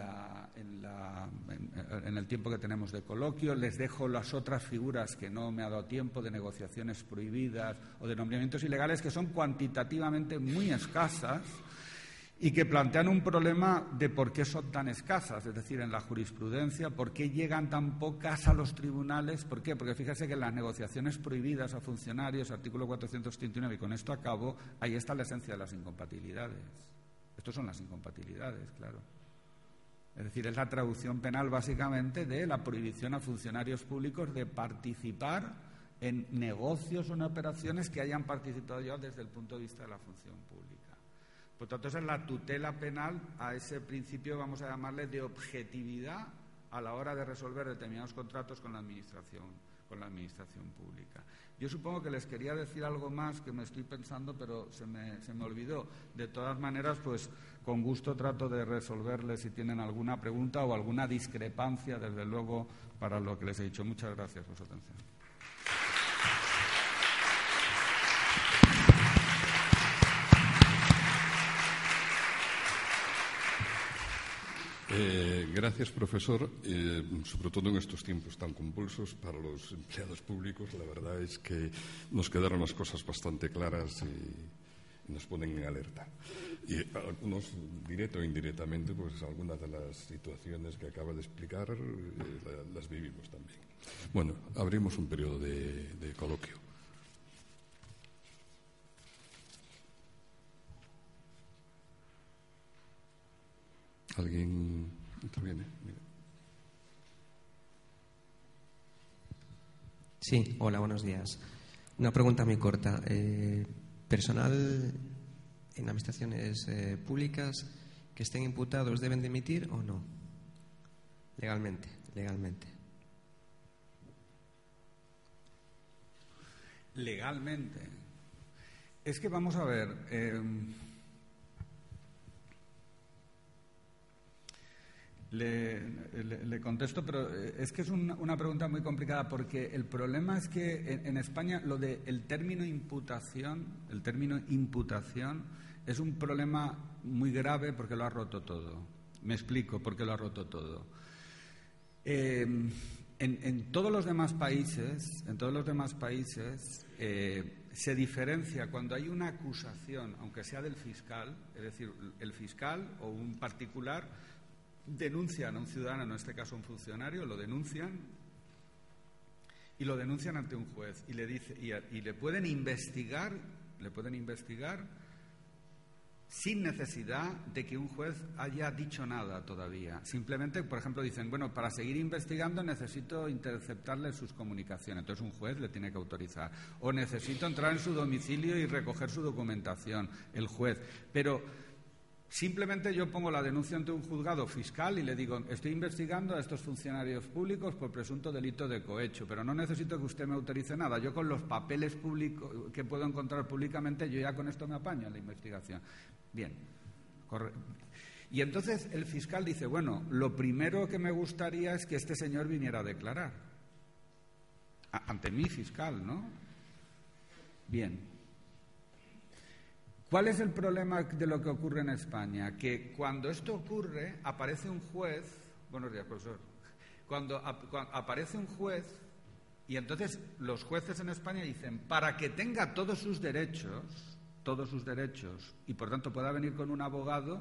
Speaker 2: el tiempo que tenemos de coloquio. Les dejo las otras figuras que no me ha dado tiempo, de negociaciones prohibidas o de nombramientos ilegales, que son cuantitativamente muy escasas y que plantean un problema de por qué son tan escasas, es decir, en la jurisprudencia, por qué llegan tan pocas a los tribunales. ¿Por qué? Porque fíjese que en las negociaciones prohibidas a funcionarios, artículo 439, y con esto acabo, ahí está la esencia de las incompatibilidades. Estos son las incompatibilidades, claro. Es decir, es la traducción penal básicamente de la prohibición a funcionarios públicos de participar en negocios o en operaciones que hayan participado ya desde el punto de vista de la función pública. Por tanto, esa es la tutela penal a ese principio, vamos a llamarle, de objetividad a la hora de resolver determinados contratos con la administración pública. Yo supongo que les quería decir algo más que me estoy pensando, pero se me olvidó. De todas maneras, pues con gusto trato de resolverles si tienen alguna pregunta o alguna discrepancia, desde luego, para lo que les he dicho. Muchas gracias por su atención.
Speaker 1: Gracias, profesor. Sobre todo en estos tiempos tan convulsos para los empleados públicos, la verdad es que nos quedaron las cosas bastante claras y nos ponen en alerta. Y algunos, directo o indirectamente, pues algunas de las situaciones que acaba de explicar las vivimos también. Bueno, abrimos un periodo de coloquio. ¿Alguien interviene? Mira.
Speaker 3: Sí, hola, buenos días. Una pregunta muy corta. ¿Personal en administraciones públicas que estén imputados deben dimitir o no? Legalmente.
Speaker 2: Legalmente. Es que vamos a ver. Le contesto, pero es que es una pregunta muy complicada, porque el problema es que en España lo del término imputación es un problema muy grave porque lo ha roto todo. Me explico por qué lo ha roto todo. En todos los demás países, se diferencia cuando hay una acusación, aunque sea del fiscal, es decir, el fiscal o un particular denuncian a un ciudadano, en este caso a un funcionario, lo denuncian ante un juez y le pueden investigar sin necesidad de que un juez haya dicho nada todavía. Simplemente, por ejemplo, dicen, bueno, para seguir investigando necesito interceptarle sus comunicaciones. Entonces un juez le tiene que autorizar. O necesito entrar en su domicilio y recoger su documentación, el juez. Pero simplemente yo pongo la denuncia ante un juzgado fiscal y le digo, estoy investigando a estos funcionarios públicos por presunto delito de cohecho, pero no necesito que usted me autorice nada. Yo con los papeles públicos que puedo encontrar públicamente, yo ya con esto me apaño en la investigación. Bien, y entonces el fiscal dice, bueno, lo primero que me gustaría es que este señor viniera a declarar. Ante mi fiscal, ¿no? Bien. ¿Cuál es el problema de lo que ocurre en España? Que cuando esto ocurre, aparece un juez. Buenos días, profesor. Cuando aparece un juez, y entonces los jueces en España dicen, para que tenga todos sus derechos, y por tanto pueda venir con un abogado,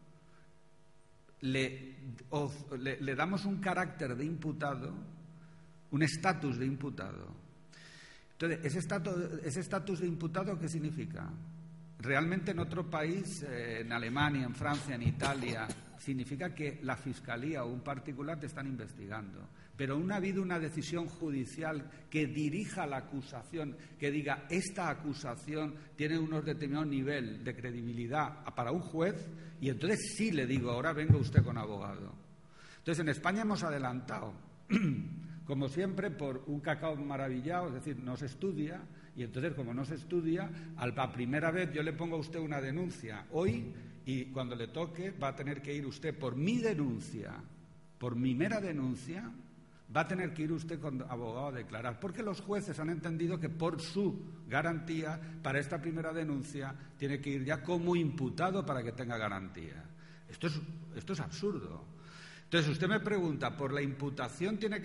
Speaker 2: le damos un carácter de imputado, un estatus de imputado. Entonces, ese estatus de imputado, ¿qué significa? Realmente en otro país, en Alemania, en Francia, en Italia, significa que la Fiscalía o un particular te están investigando. Pero no ha habido una decisión judicial que dirija la acusación, que diga, esta acusación tiene un determinado nivel de credibilidad para un juez, y entonces sí le digo, ahora venga usted con abogado. Entonces, en España hemos adelantado, como siempre, por un cacao maravillado, es decir, no se estudia. Y entonces, como no se estudia, a la primera vez yo le pongo a usted una denuncia hoy, y cuando le toque va a tener que ir usted por mi denuncia, por mi mera denuncia, va a tener que ir usted con abogado a declarar. Porque los jueces han entendido que por su garantía, para esta primera denuncia, tiene que ir ya como imputado para que tenga garantía. Esto es absurdo. Entonces, usted me pregunta, ¿por la imputación tiene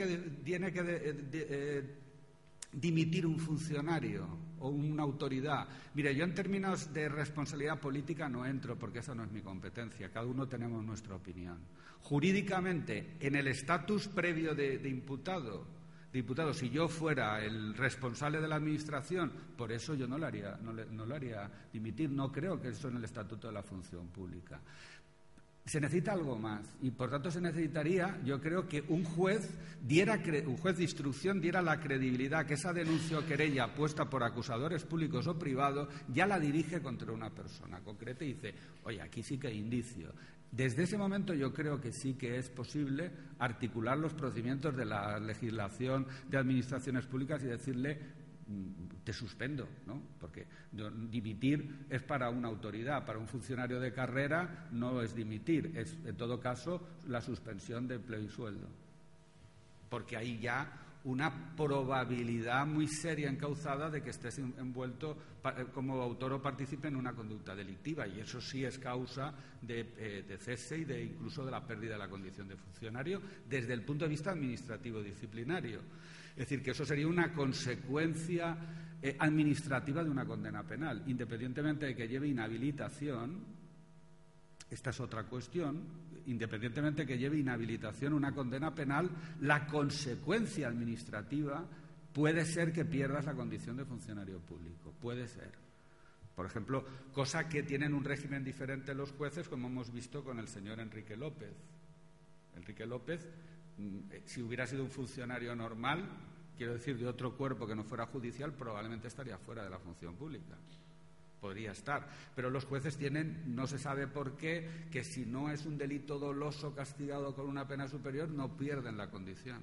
Speaker 2: que dimitir un funcionario o una autoridad? Mire, yo en términos de responsabilidad política no entro, porque esa no es mi competencia. Cada uno tenemos nuestra opinión. Jurídicamente, en el estatus previo de imputado, si yo fuera el responsable de la administración, por eso yo no lo haría dimitir. No creo que eso en el Estatuto de la Función Pública. Se necesita algo más y, por tanto, se necesitaría, yo creo, que un juez de instrucción diera la credibilidad que esa denuncia o querella puesta por acusadores públicos o privados ya la dirige contra una persona concreta y dice, oye, aquí sí que hay indicio. Desde ese momento yo creo que sí que es posible articular los procedimientos de la legislación de administraciones públicas y decirle, te suspendo, ¿no? Porque dimitir es para una autoridad, para un funcionario de carrera no es dimitir, es en todo caso la suspensión de empleo y sueldo. Porque hay ya una probabilidad muy seria encauzada de que estés envuelto como autor o partícipe en una conducta delictiva, y eso sí es causa de cese y incluso de la pérdida de la condición de funcionario desde el punto de vista administrativo disciplinario. Es decir, que eso sería una consecuencia administrativa de una condena penal, independientemente de que lleve inhabilitación. Esta es otra cuestión. Independientemente de que lleve inhabilitación una condena penal, la consecuencia administrativa puede ser que pierdas la condición de funcionario público. Puede ser. Por ejemplo, cosa que tienen un régimen diferente los jueces, como hemos visto con el señor Enrique López. Enrique López, si hubiera sido un funcionario normal, quiero decir, de otro cuerpo que no fuera judicial, probablemente estaría fuera de la función pública. Podría estar. Pero los jueces tienen, no se sabe por qué, que si no es un delito doloso castigado con una pena superior, no pierden la condición.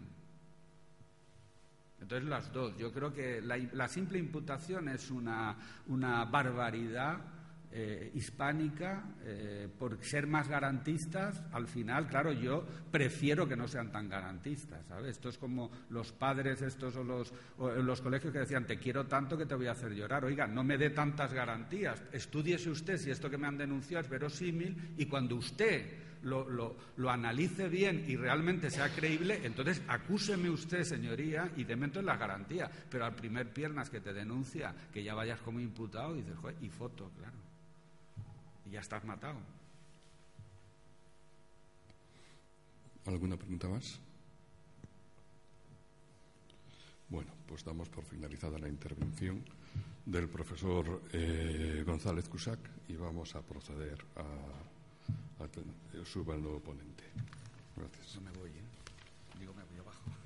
Speaker 2: Entonces, las dos. Yo creo que la simple imputación es una barbaridad hispánica, por ser más garantistas. Al final, claro, yo prefiero que no sean tan garantistas, ¿sabes? Esto es como los padres estos o los colegios que decían, te quiero tanto que te voy a hacer llorar. Oiga, no me dé tantas garantías, estúdiese usted si esto que me han denunciado es verosímil, y cuando usted lo analice bien y realmente sea creíble, entonces acúseme usted, señoría, y deme entonces las garantías. Pero al primer piernas que te denuncia, que ya vayas como imputado, dices, joder, y foto, claro. Y ya estás matado.
Speaker 1: ¿Alguna pregunta más? Bueno, pues damos por finalizada la intervención del profesor González Cusack y vamos a proceder a suba el nuevo ponente. Gracias.
Speaker 2: No me voy, Digo, me voy abajo.